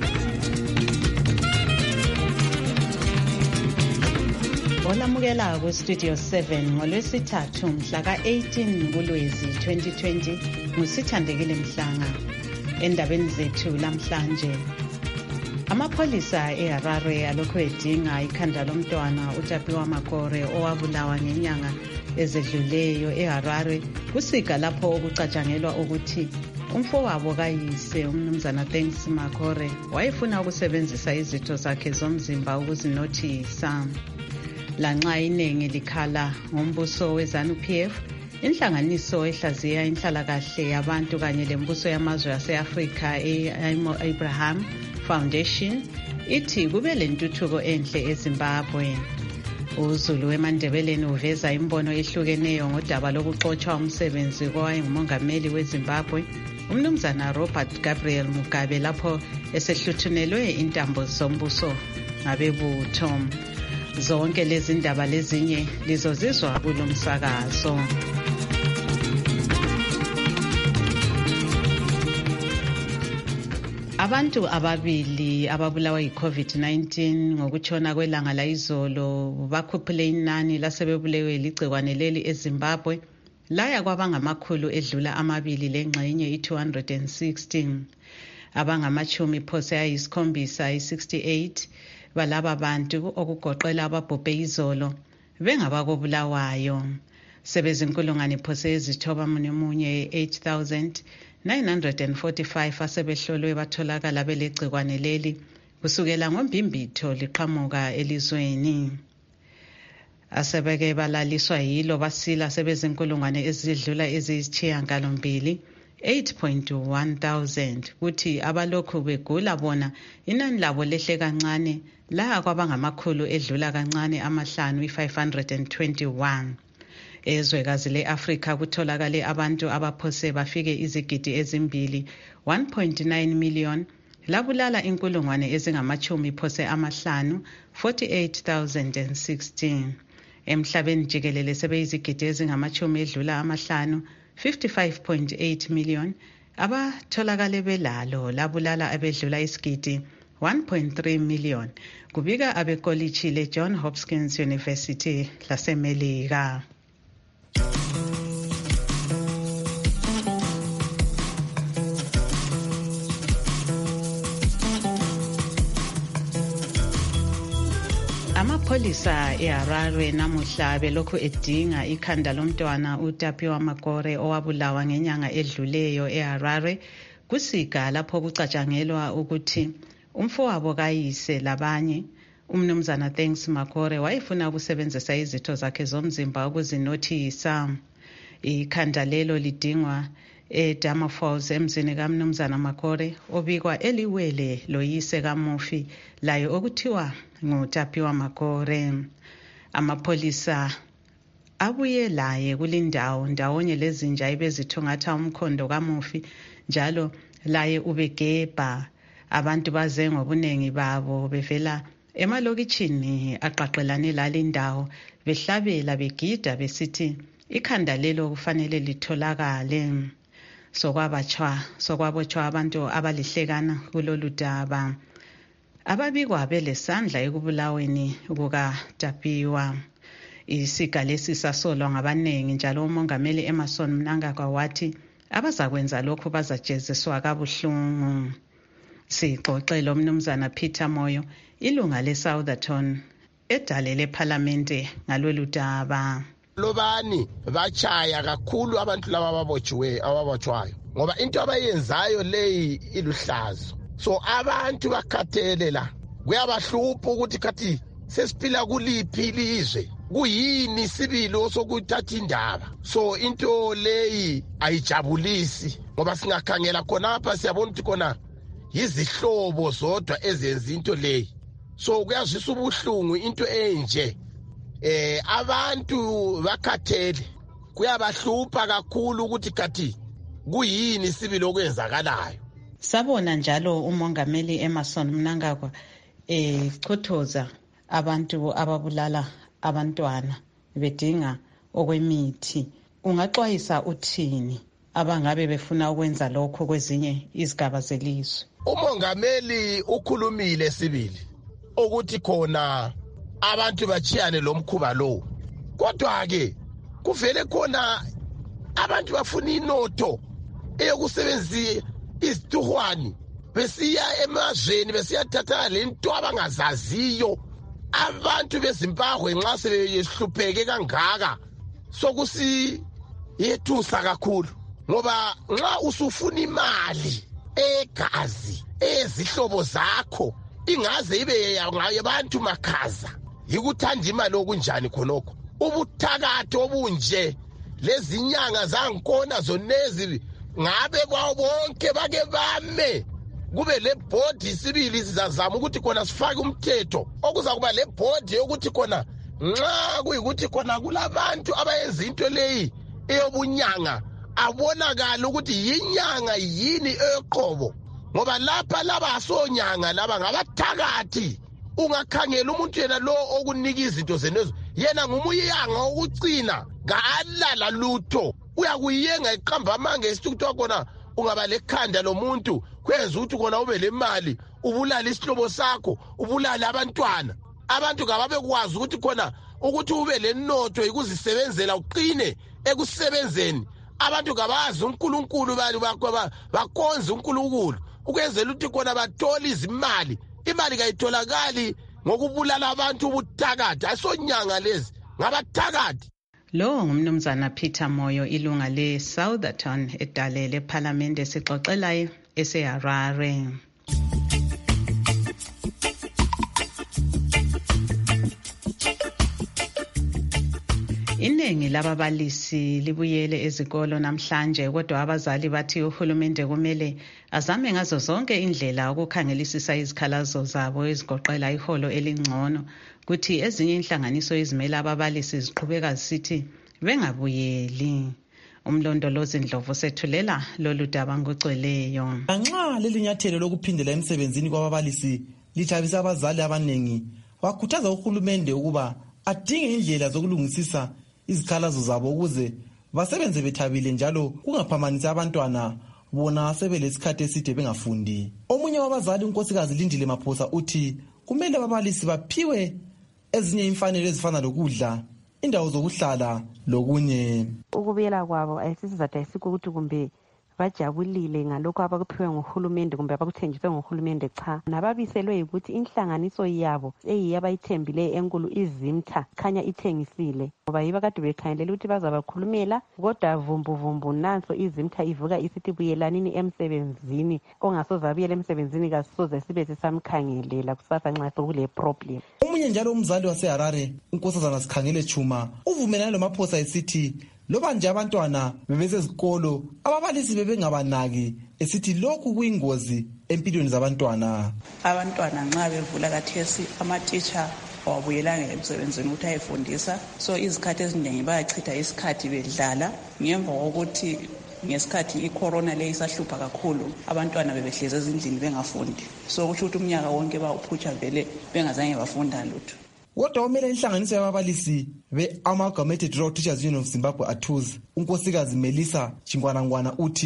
Olamukela ku-Studio seven ngolwesithathu mhla ka-eighteen kuLwezi twenty twenty nguSithandekile Mhlanga. Endabeni zethu lamhlanje, amapholisa eHarare alokhu edinga ikhanda lomntwana uTapiwa Makore owabulawa ngenyanga ezedluleyo eHarare kusiga lapho okucatshangelwa ukuthi umfowabo kayise umnumzana Thanks Makore wayefuna ukusebenzisa izitho zakhe zomzimba ukuzinothisa. Lanxa iningi likhala ngombuso weZANU P F, inhlanganiso ehlaziya inhlalakahle yabantu kanye lembuso yamazwe ase-Afrika e-Abraham Foundation ithi kube lentuthuko enhle eZimbabwe. UZulu weMandebeleni uveza imbono ehlukeneyo ngodaba lokuxotshwa umsebenzi kowayengumongameli weZimbabwe umnumzana Robert Gabriel Mugabe lapho esehluthunelwe intambo zombuso ngabebutho. Zonke lezi ndaba lezinye lizozizwa kulo msakazo. Abantu ababili ababulawa yi-COVID nineteen ngokutshona kwelanga layizolo bakhuphule inani lasebebulewe ligcikwane leli eZimbabwe laya kwabangamakhulu edlula amabili lengxenye i-two hundred sixty. Abangamachumi phose ayisikhombisa i-sixty-eight balaba bantu okugoqela ababhubhe izolo bengabakobulawayo. Sebezinkulungwane phose ezithoba munye munye eight thousand nine hundred forty-five asebehlolwe batholakala belegcikwane leli kusukela ngombimbitho liqhamuka elizweni. Asebeke balaliswa yilo basila sebezinkulungwane ezidlula eziyisithiyagalombili eight point one thousand. Kuthi abalokhu begula bona inani labo lehle kancane la kwabangamakhulu edlula kancane amahlanu i-five hundred twenty-one. Ezwekazi le-Afrika kutholakale abantu abaphose bafike izigidi ezimbili one point nine million labulala inkulungwane ezingamachumi phose amahlanu forty-eight thousand sixteen. Emhlabeni jikelele sebeyizigidi ezingamachumi edlula amahlanu fifty-five point eight million abatholakale belalo labulala abedlula isigidi one point three million kubika abekolichi le-John Hopkins University lasemelika. Amapholisa eHarare namuhla belokhu edinga ikhanda lomntwana uTapiwa Makore owabulawa ngenyanga edluleyo eHarare kusiga lapho kucatshangelwa ukuthi umfowabo kayise labanye umnumzana Thanks Makore wayefuna ukusebenzisa izitho zakhe zomzimba ukuzinothisa. Ikhanda lelo lidingwa eDama Falls emzini kamnumzana Makore obikwa eliwele loyise kamufi layo okuthiwa nguTapiwa Makore. Amapholisa abuye laye kulindawo ndawonye lezinja ebezithungatha umkhondo kamufi njalo laye ubegeba. Abantu baze ngobunengi babo bevela emalokitshini aqaqelane lalindawo behlabela begida besithi ikhanda lelo kufanele litholakale. sokwabotshwa sokwabotshwa abantu abalihlekana kulolu daba. Ababikwa belesandla ekubulaweni kukaTapiwa. Isiga lesi sasolwa ngabaningi njalo umongameli Emmerson Mnangagwa wathi abazakwenza lokhu bazajeziswa kabuhlungu. Sixoxele umnumzana Peter Moyo, ilunga leSoutherton edale leParlamente ngalolu daba. Lobani bachaya kakhulu abantu laba ababotshiwe ababotshwayo ngoba into abayenzayo leyi iluhlazo. So abantu bakhathele la kuyabahlupha ukuthi kathi sesiphila kuliphi ilizwe, kuyini sibili osokuthatha indaba. So into leyi ayijabulisi ngoba singakhangela khona apha siyabona ukuthi khona yizihlobo zodwa ezenza into leyi. So kuyazwisa ubuhlungu into enje. Eh abantu bakhathele kuyabahlupha kakhulu ukuthi kathi kuyini sibili okwenzakalayo. Sabona njalo umongameli Emmerson Mnangagwa echothoza abantu ababulala abantwana bedinga okwemithi. Ungaxwayisa uthini abangabe befuna ukwenza lokho kwezinye izigaba zelizwe? Umongameli ukhulumile sibili ukuthi khona abantu bachiyane lo mkhuba lo. Kodwa ke kuvele khona abantu bafuna inotho eyokusebenzisa isituhwani besiya emazweni besiyathatha lento abangazaziyo. Abantu beZimbabwe nxa sebehlupheke kangaka sokusi yethusa kakhulu ngoba nxa usufuna imali egazi ezihlobo zakho ingaze ibe yabantu makhaza yikuthanda imali okunjani khonokho. Ubuthakathi obunje lezinyanga zankona zonezi ngabe kwawo bonke bake bame kube le board sibili sizazama ukuthi khona sifake umthetho okuza kuba le board yokuthi khona nxa kuyikuthi khona kulabantu abayenza into leyi eyobunyanga abonakala ukuthi yinyanga yini eyoqobo ngoba lapha laba asonyanga laba ngabathakathi. Ungakhangela umuntu yena lo okunika izinto zenezo yena ngumuyanga okucina ngalala lutho uyakuyenga iqamba amange isithukuthwa khona ungaba lekhanda lomuntu kwenza ukuthi khona ube lemali ubulala isihlobo sakho ubulala abantwana. Abantu ngababe kwazi ukuthi khona ukuthi ube lenotho ikuzisebenzela uqine ekusebenzeni. Abantu ngabazi uNkulunkulu bali bakho bakonza uNkulunkulu ukwenzela ukuthi khona bathola izimali. Imali kayitholakali ngokubulala abantu ubuthakathi asonyanga lezi ngabathakathi. Lo ngumnumzana Peter Moyo, ilunga leSoutherton edale leParlamente sixoxelayo eseHarare. Iningi lababalisi libuyele ezikolo namhlanje kodwa abazali bathi uhulumende kumele azame ngazo zonke indlela ukukhangelisisa izikhalazo zabo ezigoqela iholo elingcono kuthi ezinye inhlanganiso ezimela ababalisi ziqhubeka zisithi bengabuyeli. Umlondolozi Ndlovu sethulela lolu daba ngogcweleyo. Nxa leli nyathelo lokuphindela emsebenzini kwababalisi lithabisa abazali abaningi, wakhuthaza uhulumende ukuba adinge indlela zokulungisisa izikhalazo zabo ukuze basebenze bethabile njalo kungaphamanisi abantwana bona sebelesikhathi eside bengafundi. Omunye wabazali unkosikazi Lindile Maphosa uthi kumele ababalisi baphiwe ezinye imfanelo ezifana lokudla, indawo zokuhlala lokunye. Ukubuyela kwabo ayisizathu ayisikho ukuthi kumbe bajabulile ngalokho abakuphiwe nguhulumende kumbe abakuthenjiswe nguhulumende, cha. Nababiselwe ukuthi inhlanganiso yabo eyiyo abayithembileyo enkulu izimtha khanya ithengisile ngoba yiba kade bekhangelela ukuthi bazabakhulumela kodwa vumbuvumbu nanso izimtha ivuka isithi buyelanini emsebenzini. Ongasoze abuyela emsebenzini kasoze sibe sisamkhangelela kusasa nxa sokule problem. Omunye njalo umzali waseHarare unkosazana Sikhangele Chuma uvumelana loMaphosa esithi loba nje abantwana bebesezikolo ababalisi bebengabanaki esithi lokhu kuyingozi empilweni zabantwana. Abantwana nxa bevula kathesi amatitsha awabuyelanga emsebenzini ukuthi ayefundisa, so izikhathi eziningi bayachitha isikhathi bedlala ngemva kokuthi ngesikhathi icorona le isahlupha kakhulu abantwana bebehlezi ezindlini bengafundi, so kusho ukuthi umnyaka wonke bawuphutsha vele bengazange bafunda lutho. Kodwa umele inhlanganiso yababalisi be-Amalgamated Rural Teachers Union of Zimbabwe A T U Z unkosikazi Melissa Chingwanangwana uthi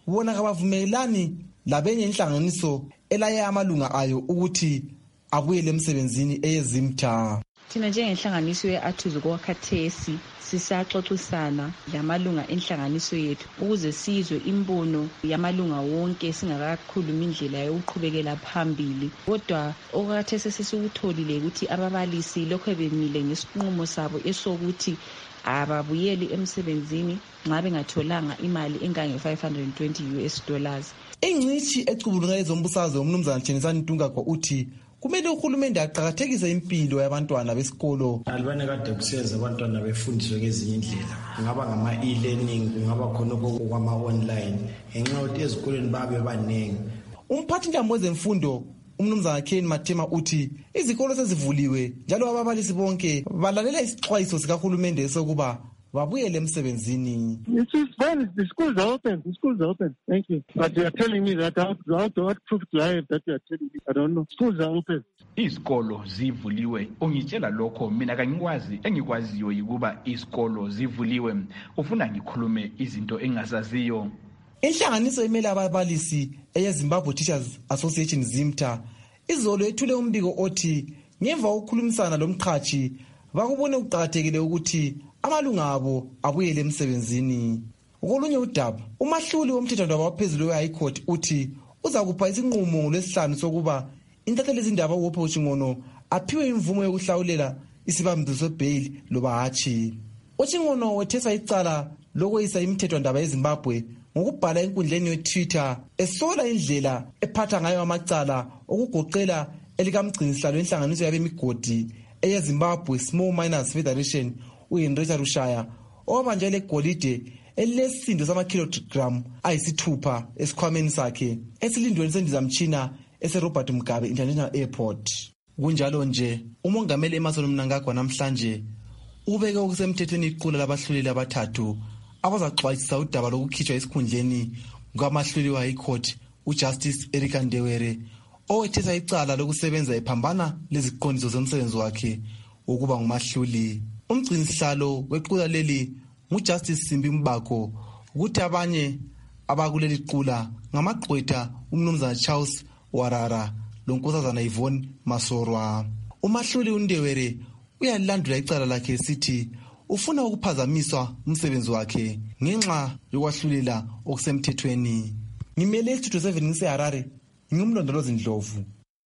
bona kabavumelani labenye inhlanganiso elaye amalunga ayo ukuthi abuyele emsebenzini eyezimtha. Thina njengenhlanganiso ye-Athuzo kwakhathesi sisaxoxisana lamalunga enhlanganiso yethu ukuze sizwe imbono yamalunga wonke singakakhuluma indlela yokuqhubekela phambili. Kodwa okhathesi sesikutholile ukuthi ababalisi lokho bemile ngesinqumo sabo esokuthi ababuyeli emsebenzini nxa bengatholanga imali engange five hundred twenty U S dollars. Ingcishi ecubulunga ezombusazwe umnumzana Thenisani Ntungagwa uthi kumele uhulumende aqhakathekise impilo yabantwana besikolo. Albane kade kusenza abantwana befundiswe ngezinye indlela, kungaba ngama e-learning, kungaba khona okwama online, ngenxa yokuthi ezikoleni babe baningi. Umphathi ntambo wezemfundo umnumzana Ken Matema uthi izikolo sezivuliwe njalo ababalisi bonke balalela isixwayiso sikahulumende sokuba babuyele emsebenzini. It is fine. The schools are open. The schools are open. Thank you. But you are telling me that how, how, what proof do I have that you are telling me? I don't know. Schools are open. Izikolo zivuliwe. Ungitshela lokho mina kangikwazi. Engikwaziyo yikuba izikolo zivuliwe. Ufuna ngikhulume izinto engazaziyo. Inhlanganiso emele ababalisi eyeZimbabwe Teachers Association ZIMTA izolo ethule umbiko othi ngemva kokukhulumisana lomqhashi bakubone ukuqhakathekile ukuthi amalunga abo abuyele emsebenzini. Kolunye udaba umahluli womthethwandaba waphezulu we-High Court uthi uza kupha isinqumo ngolwesihlanu sokuba intatheli izindaba uWophe Uchingono aphiwe imvumo yokuhlawulela isibambiso sebhail loba hatshi. Uchingono wethesa icala lokweyisa imithethwandaba yeZimbabwe ngokubhala enkundleni yeTwitter esola indlela ephatha ngayo amacala okugoqela elikamgcinisihlalo wenhlanganiso yabemigodi eyeZimbabwe Small Miners Federation uHenrietta Rushaya obanjwe legolide elilesindo samakilogram ayisithupha esikhwameni sakhe esilindweni sendizamtshina eseRobert Mugabe International Airport. Kunjalo nje umongameli Emmerson Mnangagwa namhlanje ubeke okusemthethweni iqula labahluleli abathathu abazaxwayisa udaba lokukhitshwa esikhundleni ngamahluli wa-High Court uJustice Erica Ndewere owethesa icala lokusebenza ephambana leziqondiso zomsebenzi wakhe wokuba ngumahluli. Umgcinisihlalo wequla leli nguJustice Simbi Mbako ukuthi abanye abakuleli qula ngamagqwetha umnumzana Charles Warara lonkosazana Yvonne Masorwa. Umahluli uNdewere uyalandula icala lakhe esithi ufuna ukuphazamiswa umsebenzi wakhe ngenxa yokwahlulela okusemthethweni. Ngimele istudio seven ngiseHarare, ngimlondolozi Ndlovu.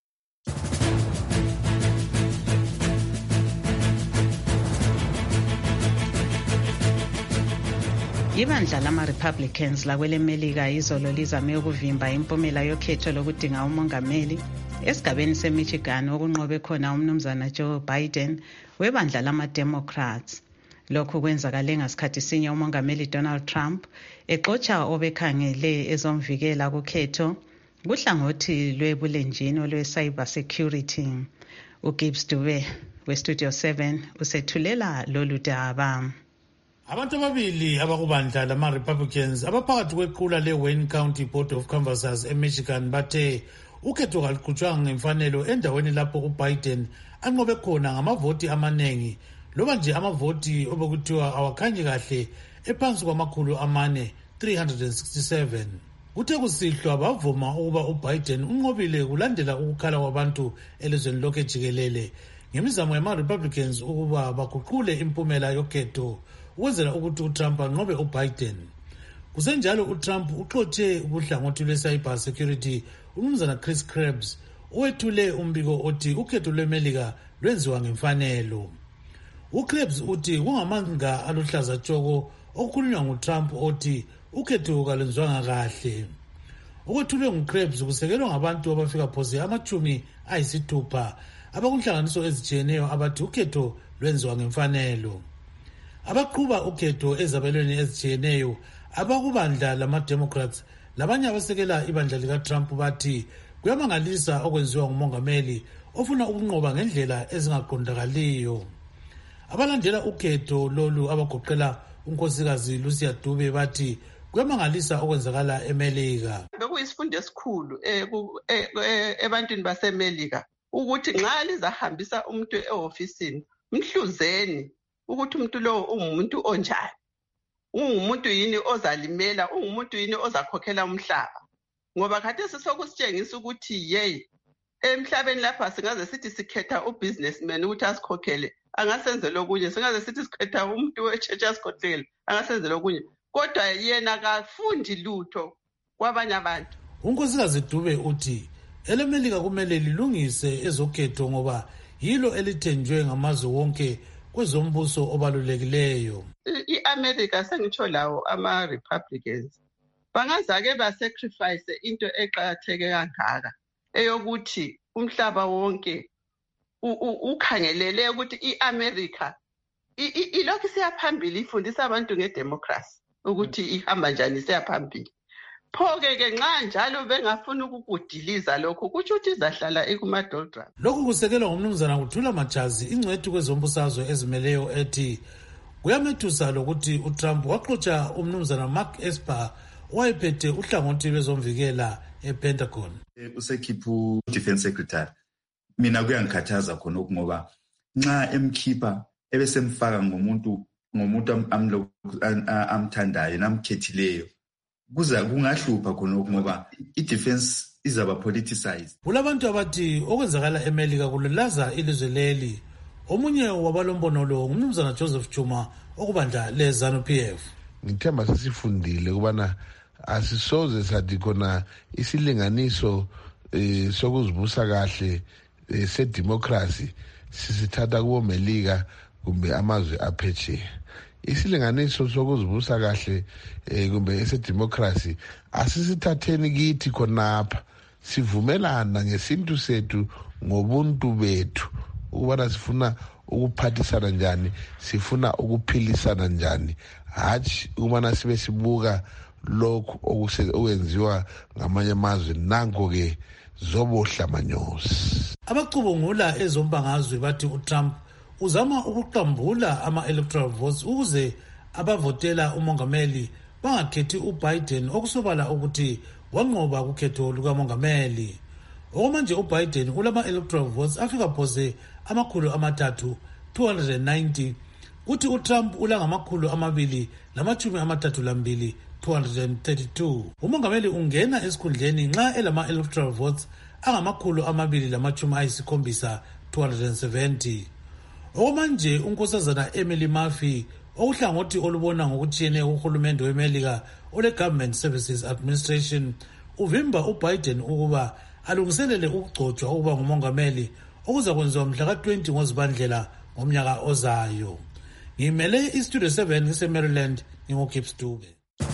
Ibandla lama-Republicans lakwele Melika izolo lizame ukuvimba impumela yokhetho lokudinga umongameli esigabeni seMichigan okunqobe khona umnumzana Joe Biden webandla lama-Democrats. Lokhu kwenzakale ngasikhathi sinye umongameli Donald Trump exotsha obekhangele ezomvikela kukhetho kuhlangothi lwebulenjini olwe-cyber security. uGibbs Dube westudio seven usethulela lolu daba. Abantu ababili abakubandla lama-Republicans abaphakathi kwequla le-Wayne County Board of Canvassers eMichigan bathe ukhetho kaluqhutshwanga ngemfanelo endaweni lapho uBiden anqobe khona ngamavoti amaningi loba nje amavoti obekuthiwa awakhanyi kahle ephansi kwamakhulu amane three hundred sixty-seven. Kuthe kusihlwa bavuma ukuba uBiden unqobile kulandela ukukhala kwabantu elizweni lonke jikelele ngemizamo yama-Republicans ukuba baguqule impumela yokhetho ukwenzela ukuthi uTrump anqobe uBiden. Kusenjalo uTrump uxotshe ubuhlangothi lwe-cyber security umnumzana Chris Krebs owethule umbiko othi ukhetho lweMelika lwenziwa ngemfanelo. uKrebs uthi kungamanga aluhlaza tshoko okukhulunywa nguTrump othi ukhetho kalwenziwanga kahle. Ukwethulwe nguKrebs kusekelwa ngabantu abafika phose amachumi ayisithupha abakunhlanganiso ezitshiyeneyo abathi ukhetho lwenziwa ngemfanelo. Abaqhuba ukhetho ezabelweni ezitshiyeneyo abakubandla lama-Democrats labanye abasekela ibandla likaTrump bathi kuyamangalisa okwenziwa ngumongameli ofuna ukunqoba ngendlela ezingaqondakaliyo. Abalandela ukhetho lolu abagoqela unkosikazi Lucia Dube bathi kuyamangalisa okwenzakala eMelika. Bekuyisifundo esikhulu ebantwini baseMelika ukuthi nxa lizahambisa umuntu eofisini mhluzeni ukuthi umuntu lo ungumuntu onjani. ungumuntu yini ozalimela, ungumuntu yini ozakhokhela umhlaba. Ngoba khathesi sokusitshengisa ukuthi yeyi emhlabeni lapha singaze sithi sikhetha ubusinessman ukuthi asikhokhele angasenzela okunye, singaze sithi sikhetha umuntu wechurch asikhokhele angasenzela okunye, kodwa yena kafundi lutho kwabanye abantu. uNkosikazi Dube uthi elemelika kumele lilungise ezokhetho ngoba yilo elithenjwe ngamazwe wonke kwezombuso obalulekileyo. I-America sengitsho lawo ama-Republicans bangazake basacrifice into eqakatheke kangaka eyokuthi umhlaba wonke ukhangelele ukuthi i-America ilokhu siyaphambili ifundisa abantu ngedemocracy ukuthi ihamba njani siyaphambili. Pho-ke ke nxa njalo bengafuna ukukudiliza lokho kutsho ukuthi izahlala ikumadoldrum. Lokhu kusekelwa ngumnumzana Kuthula Majazi, ingcwethi kwezombusazwe ezimeleyo, ethi kuyamethusa lokuthi uTrump waxotsha umnumzana Mark Esper owayephethe uhlangothi lwezomvikela ePentagon. Usekhipha uDefense Secretary. Mina kuyangikhathaza khona ngoba nxa emkhipha ebesemfaka ngomuntu ngomuntu amthandayo namkhethileyo kuza kungahlupha khona ngoba i-defense izaba politicized. Kulabantu abathi okwenzakala eMelika kulelaza ilizwe leli. Omunye wabalombono lo ngumnumzana Joseph Chuma okubandla leZANU P F. Ngithemba sesifundile ukubana asisoze sathi khona isilinganiso eh, sokuzibusa kahle eh, sedemocracy sisithatha kuwo Melika kumbe amazwe aphetsheya. Isilinganiso sokuzibusa kahle eh, kumbe esedemocracy asisithatheni kithi khonapha, sivumelana ngesintu sethu ngobuntu bethu ukubana sifuna ukuphathisana njani, sifuna ukuphilisana njani, hatshi ukubana sibe sibuka lokhu okwenziwa ngamanye amazwe. Nanko ke zobohla manyosi. Abacubungula ezombangazwe bathi uTrump uzama ukuqambula ama-electoral votes ukuze abavotela umongameli bangakhethi uBiden, okusobala ukuthi wanqoba kukhetho lukamongameli. Okwamanje uBiden ulama-electoral votes afika phose amakhulu amathathu two hundred ninety, kuthi uTrump ulangamakhulu amabili lamachumi amathathu lambili two hundred thirty-two. Umongameli ungena esikhundleni nxa elama-electoral votes angamakhulu amabili lamachumi ayisikhombisa two hundred seventy. Okwamanje unkosazana Emily Murphy okuhlangothi olubona ngokutshiyeneyo uhulumende weMelika ole-Government Services Administration uvimba uBiden ukuba alungiselele ukugcotshwa ukuba ngumongameli okuza kwenziwa mhla ka twenty ngoZibandlela ngomnyaka ozayo. Ngimele iStudio seven ngise-Maryland, nginguGibbs Dube.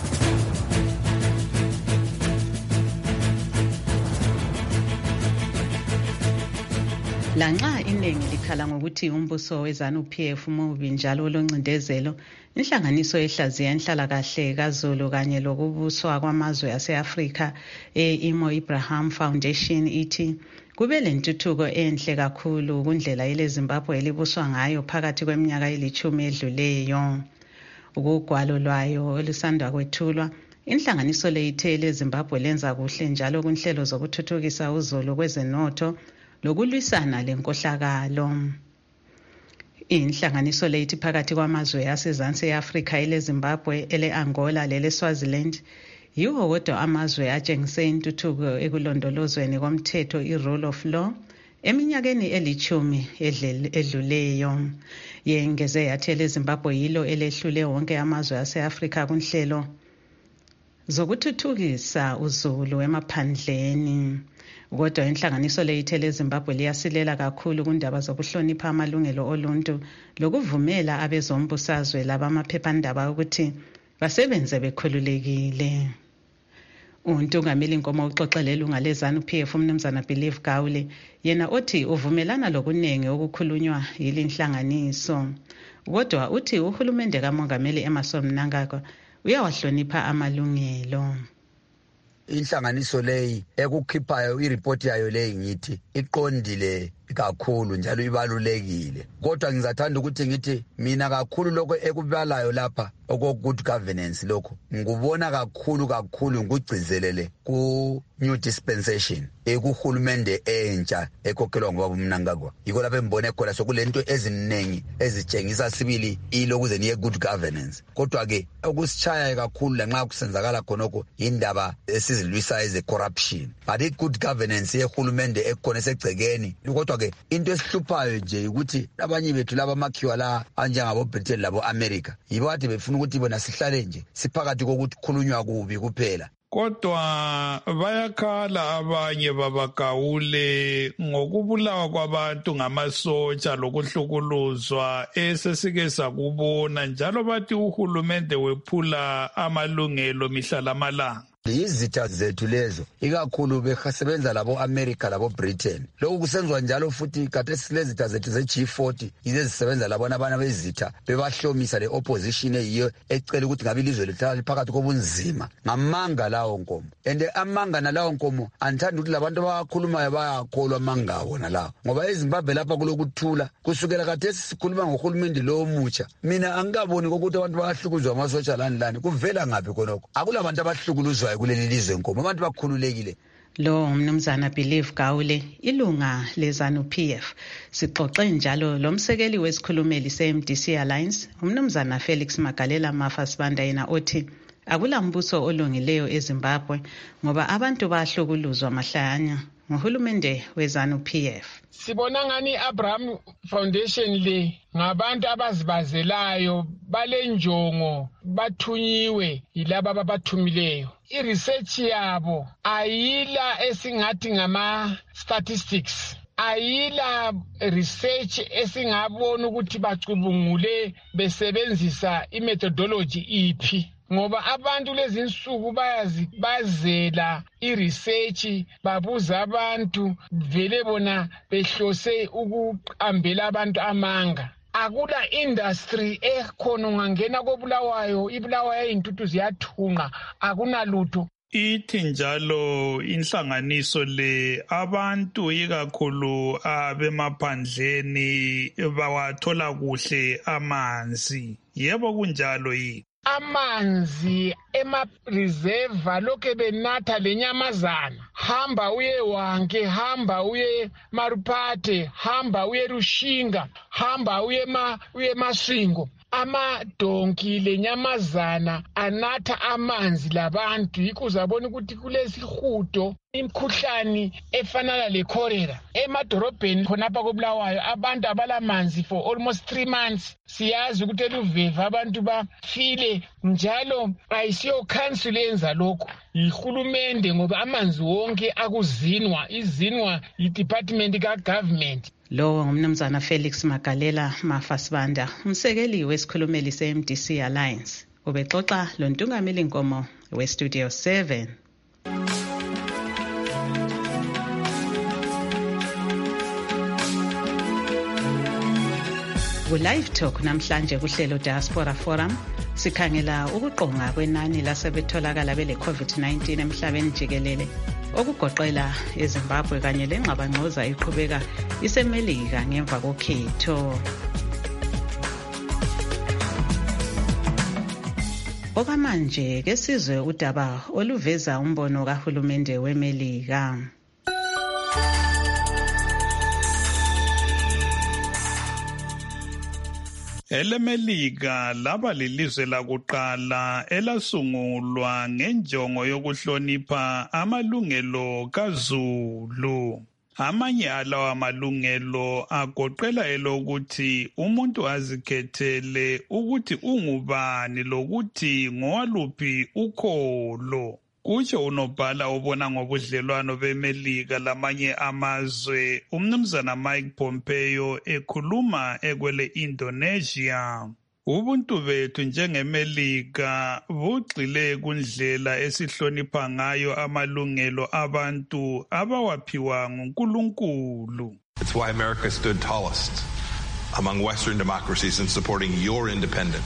Lanxa iningi likhala ngokuthi umbuso weZANU P F mubi njalo oloncindezelo, inhlanganiso ehlaziya inhlalakahle kaZulu kanye lokubuswa kwamazwe ase-Afrika e-Imo Ibrahim Foundation ithi kube lentuthuko enhle kakhulu kundlela eleZimbabwe elibuswa ngayo phakathi kweminyaka elithumi edluleyo. Ukugwalo lwayo olusanda kwethulwa, inhlanganiso le ithe eleZimbabwe lenza kuhle njalo kunhlelo zokuthuthukisa uzulu kwezenotho lokulwisana lenkohlakalo. Inhlanganiso le ithi phakathi kwamazwe asezansi e-Afrika ele-Zimbabwe, ele-Angola lele-Swaziland yiwo wodwa amazwe atshengise intuthuko ekulondolozweni komthetho, i-rule of law, eminyakeni elithumi edluleyo. Yengeze yathi ele-Zimbabwe yilo elehlule wonke amazwe ase-Afrika kunhlelo zokuthuthukisa uzulu emaphandleni. Kodwa inhlanganiso le ithe leZimbabwe liyasilela kakhulu kundaba zokuhlonipha amalungelo oluntu lokuvumela abezombusazwe labamaphephandaba ukuthi basebenze bekhululekile. Untungameli Nkomo uxoxele ilunga leZANU P F umnumzana Believe Gawule yena othi uvumelana lokunengi okukhulunywa yile inhlanganiso, kodwa uthi uhulumende kamongameli Emmerson Mnangagwa uyawahlonipha amalungelo. Inhlanganiso leyi ekukhiphayo ireport yayo leyi ngithi iqondile kakhulu njalo ibalulekile, kodwa ngizathanda ukuthi ngithi mina kakhulu lokho ekubalayo lapha oko good governance lokho ngikubona kakhulu kakhulu ngigcizelele ku new dispensation ekuhulumende entsha ekhokhelwa ngoba Mnangagwa. Yiko lapho embone khona sokulento eziningi ezitshengisa sibili ilokuze niye good governance, kodwa ke ukusishaya kakhulu lanxa kusenzakala khonoko indaba esizilwisa eze corruption. But i good governance yehulumende ekhona esegcekeni, kodwa ke into esihluphayo nje ukuthi abanye bethu laba makhiwa la anjengabo Britain labo America yibo kade befuna ukuthi bona sihlale nje siphakathi kokuthi khulunywa kubi kuphela. Kodwa bayakhala abanye babagawule ngokubulawa kwabantu ngamasotsha lokuhlukuluzwa esesike sakubona, njalo bathi uhulumende wephula amalungelo mihla lamalanga. Izitha zethu lezo ikakhulu besebenza labo America labo Britain. Lokhu kusenziwa njalo futhi kade silezitha zethu ze G forty izezisebenza labona abana bezitha bebahlomisa le opposition eyiyo ecela ukuthi ngabe ilizwe lihlala phakathi kobunzima ngamanga lawo nkomo. Ende amanga nalawo nkomo anithanda ukuthi labantu abakhulumayo bayakholwa amanga wona lawo, ngoba eZimbabwe lapha kulokuthula kusukela kade sikhuluma ngohulumende lo omutsha. Mina angikaboni ukuthi abantu bayahlukuzwa amasotsha lani lani, kuvela ngapi konoko? Akulabantu abahlukuluzwa kuleli lizwe nkomo, abantu bakhululekile. Lo umnumzana Believe Gawule, ilunga lezanu P F. Sixoxe njalo lomsekeli wesikhulumeli se-M D C Alliance, umnumzana Felix Magalela Mafasibanda, yena othi akulambuso olungileyo eZimbabwe ngoba abantu bahlukuluzwa mahlanya nguhulumende wezanu P F. Sibona ngani Abraham Foundation le ngabantu abazibazelayo balenjongo bathunyiwe yilaba ababathumileyo. I-research yabo ayila esingathi ngama statistics, ayila research esingabona ukuthi bacubungule besebenzisa imethodology iphi, ngoba abantu lezi nsuku bayazi bazela i-research babuza abantu vele bona behlose ukuqambela abantu amanga. Akula industry ekhona ungangena kobulawayo ibulawayo intuthu ziyathunqa akunalutho. Ithi njalo inhlanganiso le abantu ikakhulu abemaphandleni bawathola kuhle amanzi. Yebo kunjalo yini? Amanzi ema-reserve lokhe benatha lenyamazana, hamba uye Wanke, hamba uye Marupate, hamba uye Rushinga, hamba uye ma uye Masingo. Amadonki lenyamazana anatha amanzi labantu, ikuzabona ukuthi kulesihudo imkhuhlane efanana le cholera emadorobheni khonapha kobulawayo. Abantu abalamanzi for almost three months. Siyazi ukuthi eluveva abantu bafile njalo ayisiyo council yenza lokho, yihulumende, ngoba amanzi wonke akuzinwa, izinwa yi-department ka-government. Lo umnumzana Felix Magalela Mafasibanda, umsekeli wesikhulumeli se-M D C Alliance, ubexoxa lo ntungameli nkomo we-Studio seven. Ku-Live Talk namhlanje kuhlelo Diaspora Forum sikhangela ukuqonga kwenani lasebetholakala bele COVID nineteen emhlabeni jikelele, okugoqela eZimbabwe kanye lengxabangxoza iqhubeka isemelika ngemva kokhetho. Okwamanje ke sizwe udaba oluveza umbono kahulumende weMelika. EleMelika laba lilizwe lakuqala elasungulwa ngenjongo yokuhlonipha amalungelo kaZulu. Amanye alawa amalungelo agoqela elokuthi umuntu azikhethele ukuthi ungubani lokuthi ngowaluphi ukholo. Kutsho unobhala obona ngobudlelwano beMelika lamanye amazwe umnumzana Mike Pompeo ekhuluma ekwele Indonesia. Ubuntu bethu njengeMelika bugxile kundlela esihlonipha ngayo amalungelo abantu abawaphiwa nguNkulunkulu. It's why America stood tallest among Western democracies in supporting your independence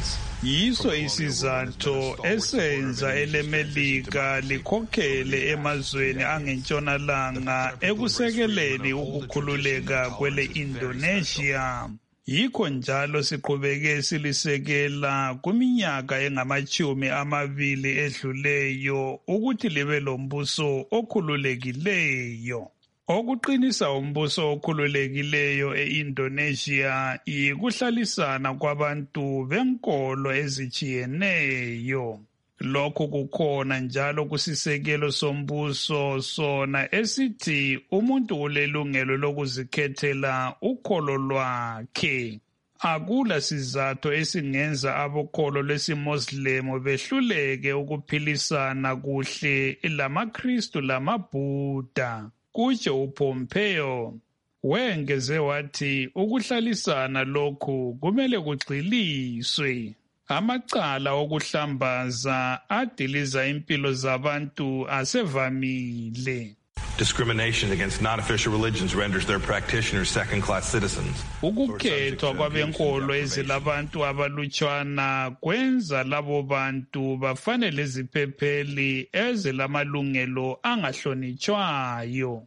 yiso isizathu esenza elemelika likhokhele emazweni angentshonalanga ekusekeleni ukukhululeka kwele Indonesia. Yikho njalo siqhubeke silisekela kuminyaka engamachumi amabili edluleyo ukuthi libe lombuso okhululekileyo. Okuqinisa umbuso okhululekileyo e-Indonesia yikuhlalisana kwabantu benkolo ezijiyeneyo. Lokhu kukhona njalo kusisekelo sombuso sona esithi umuntu ulelungelo lokuzikhethela ukholo lwakhe. Akula sizathu esingenza abokholo lwesimoslemo behluleke ukuphilisana kuhle lamaKristu lamaBuddha. Kutsho uPompeo. Wengeze wathi ukuhlalisana lokhu kumele kugxiliswe. Amacala okuhlambaza adiliza impilo zabantu asevamile. Discrimination against non-official religions renders their practitioners second-class citizens. Ukukhethwa kwabenkolo ezilabantu abalutshwana kwenza labo bantu bafanele iziphepheli ezilamalungelo angahlonitshwayo.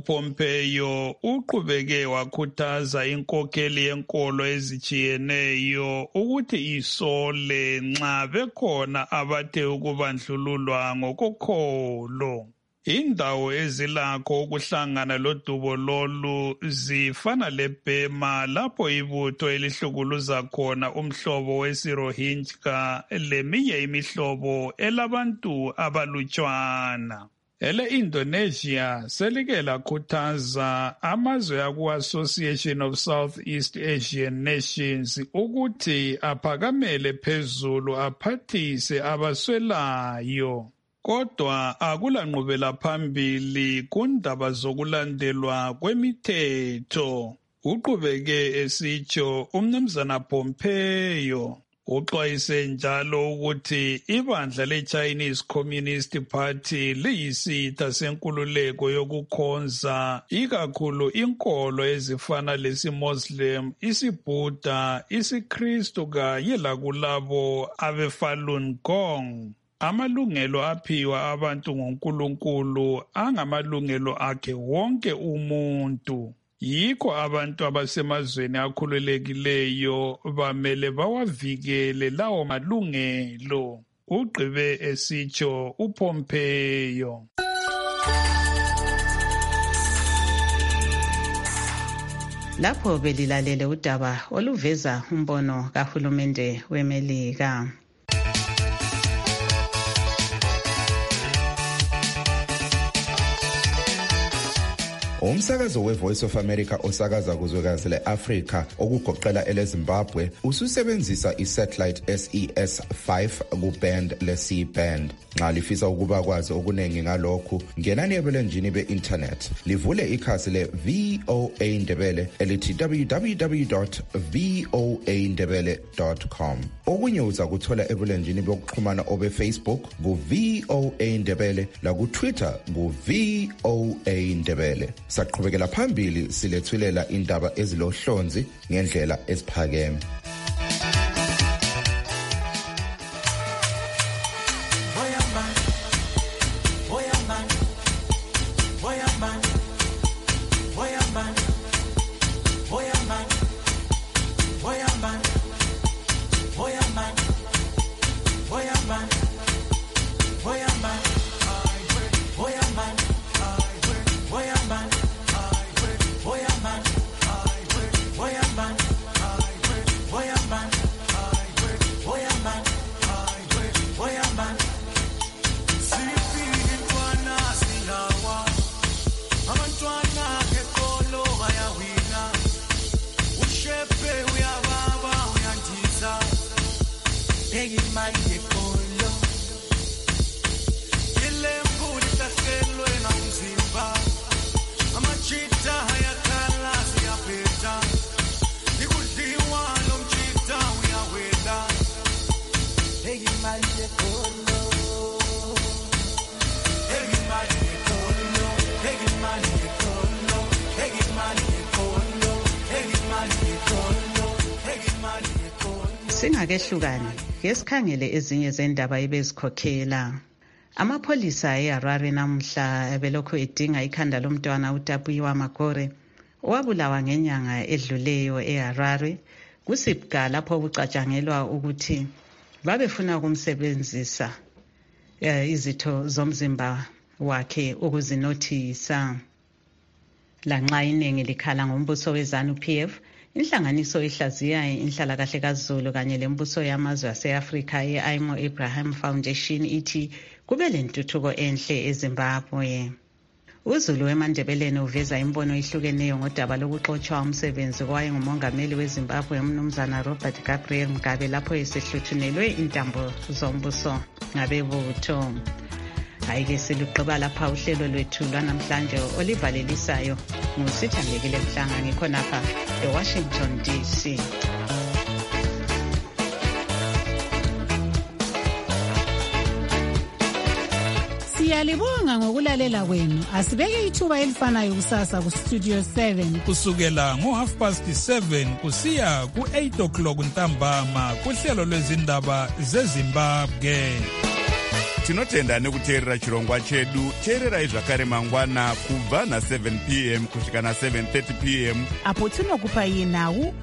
uPompeo uqhubeke wakhuthaza inkokheli yenkolo ezijiyeneyo ukuthi isole nxa bekhona abathe ukubandlululwa ngokokholo. Indawo ezilakho ukuhlangana lodubo lolu zifana leBurma lapho ibutho elihlukuluza khona umhlobo wesiRohingya leminye imihlobo elabantu abalutshwana. Ele Indonesia selike lakhuthaza amazwe aku-Association of Southeast Asian Nations ukuthi aphakamele phezulu aphathise abaswelayo. Kodwa akulanqubela phambili kundaba zokulandelwa kwemithetho. Uqhubeke esitsho umnumzana Pompeo. Uxwayise njalo ukuthi ibandla le-Chinese Communist Party liyisitha senkululeko yokukhonza ikakhulu inkolo ezifana lesiMuslim, isiBuddha, isiKristu kanye lakulabo abe-Falun Gong. Amalungelo aphiwa abantu ngoNkulunkulu angamalungelo akhe wonke umuntu. Yikho abantu abasemazweni akhululekileyo bamele bawavikele lawo malungelo. Ugqibe esitsho uPompeo. Lapho belilalele udaba oluveza umbono kahulumende weMelika. Umsakazo we-Voice of America osakaza kuzwekazi le-Afrika okugoqela ele-Zimbabwe ususebenzisa i-satellite S E S five ku-band le-C band. Nxa lifisa ukuba kwazi okuningi ngalokhu, ngenani ebulenjini be-internet livule ikhasi le-V O A Ndebele elithi w w w dot v o a ndebele dot com. Okunye uza kuthola ebulenjini bokuxhumana obe-Facebook ku-V O A Ndebele laku-Twitter ku-V O A Ndebele. Saqhubekela phambili silethulela indaba ezilohlonzi ngendlela eziphakeme. Singakehlukani ke sikhangele ezinye zendaba ebezikhokhela. Amapholisa eHarare namhla ebelokhu edinga ikhanda lomntwana uTapuiwa Magore owabulawa ngenyanga edluleyo eHarare kusipga lapho kucatshangelwa ukuthi babefuna ukumsebenzisa izitho zomzimba wakhe ukuzinothisa. Lanxa iningi likhala ngombuso weZANU-P F, inhlanganiso ihlaziya inhlalakahle kaZulu kanye lembuso yamazwe ase-Afrika ye-Aimo Abraham Foundation ithi kube lentuthuko enhle eZimbabwe. uZulu weMandebeleni uveza imbono ihlukeneyo ngodaba lokuxotshwa umsebenzi kwayengumongameli weZimbabwe umnumzana Robert Gabriel Mugabe lapho esehluthunelwe intambo zombuso ngabebutho. Hayi-ke siluqoba lapha uhlelo lwethu lwanamhlanje olivalelisayo ngusithandekile Mhlanga ngikhonapha eWashington D C. Siyalibonga ngokulalela kwenu. Asibeke ithuba elifanayo kusasa ku Studio seven kusukela ngo half past seven kusiya ku eight o'clock ntambama kuhlelo lwezindaba zeZimbabwe. Tinotenda nekuteerera chirongwa chedu. Teererai zvakare mangwana kubva na seven p m kusvika na seven thirty p m apo tinokupai nhau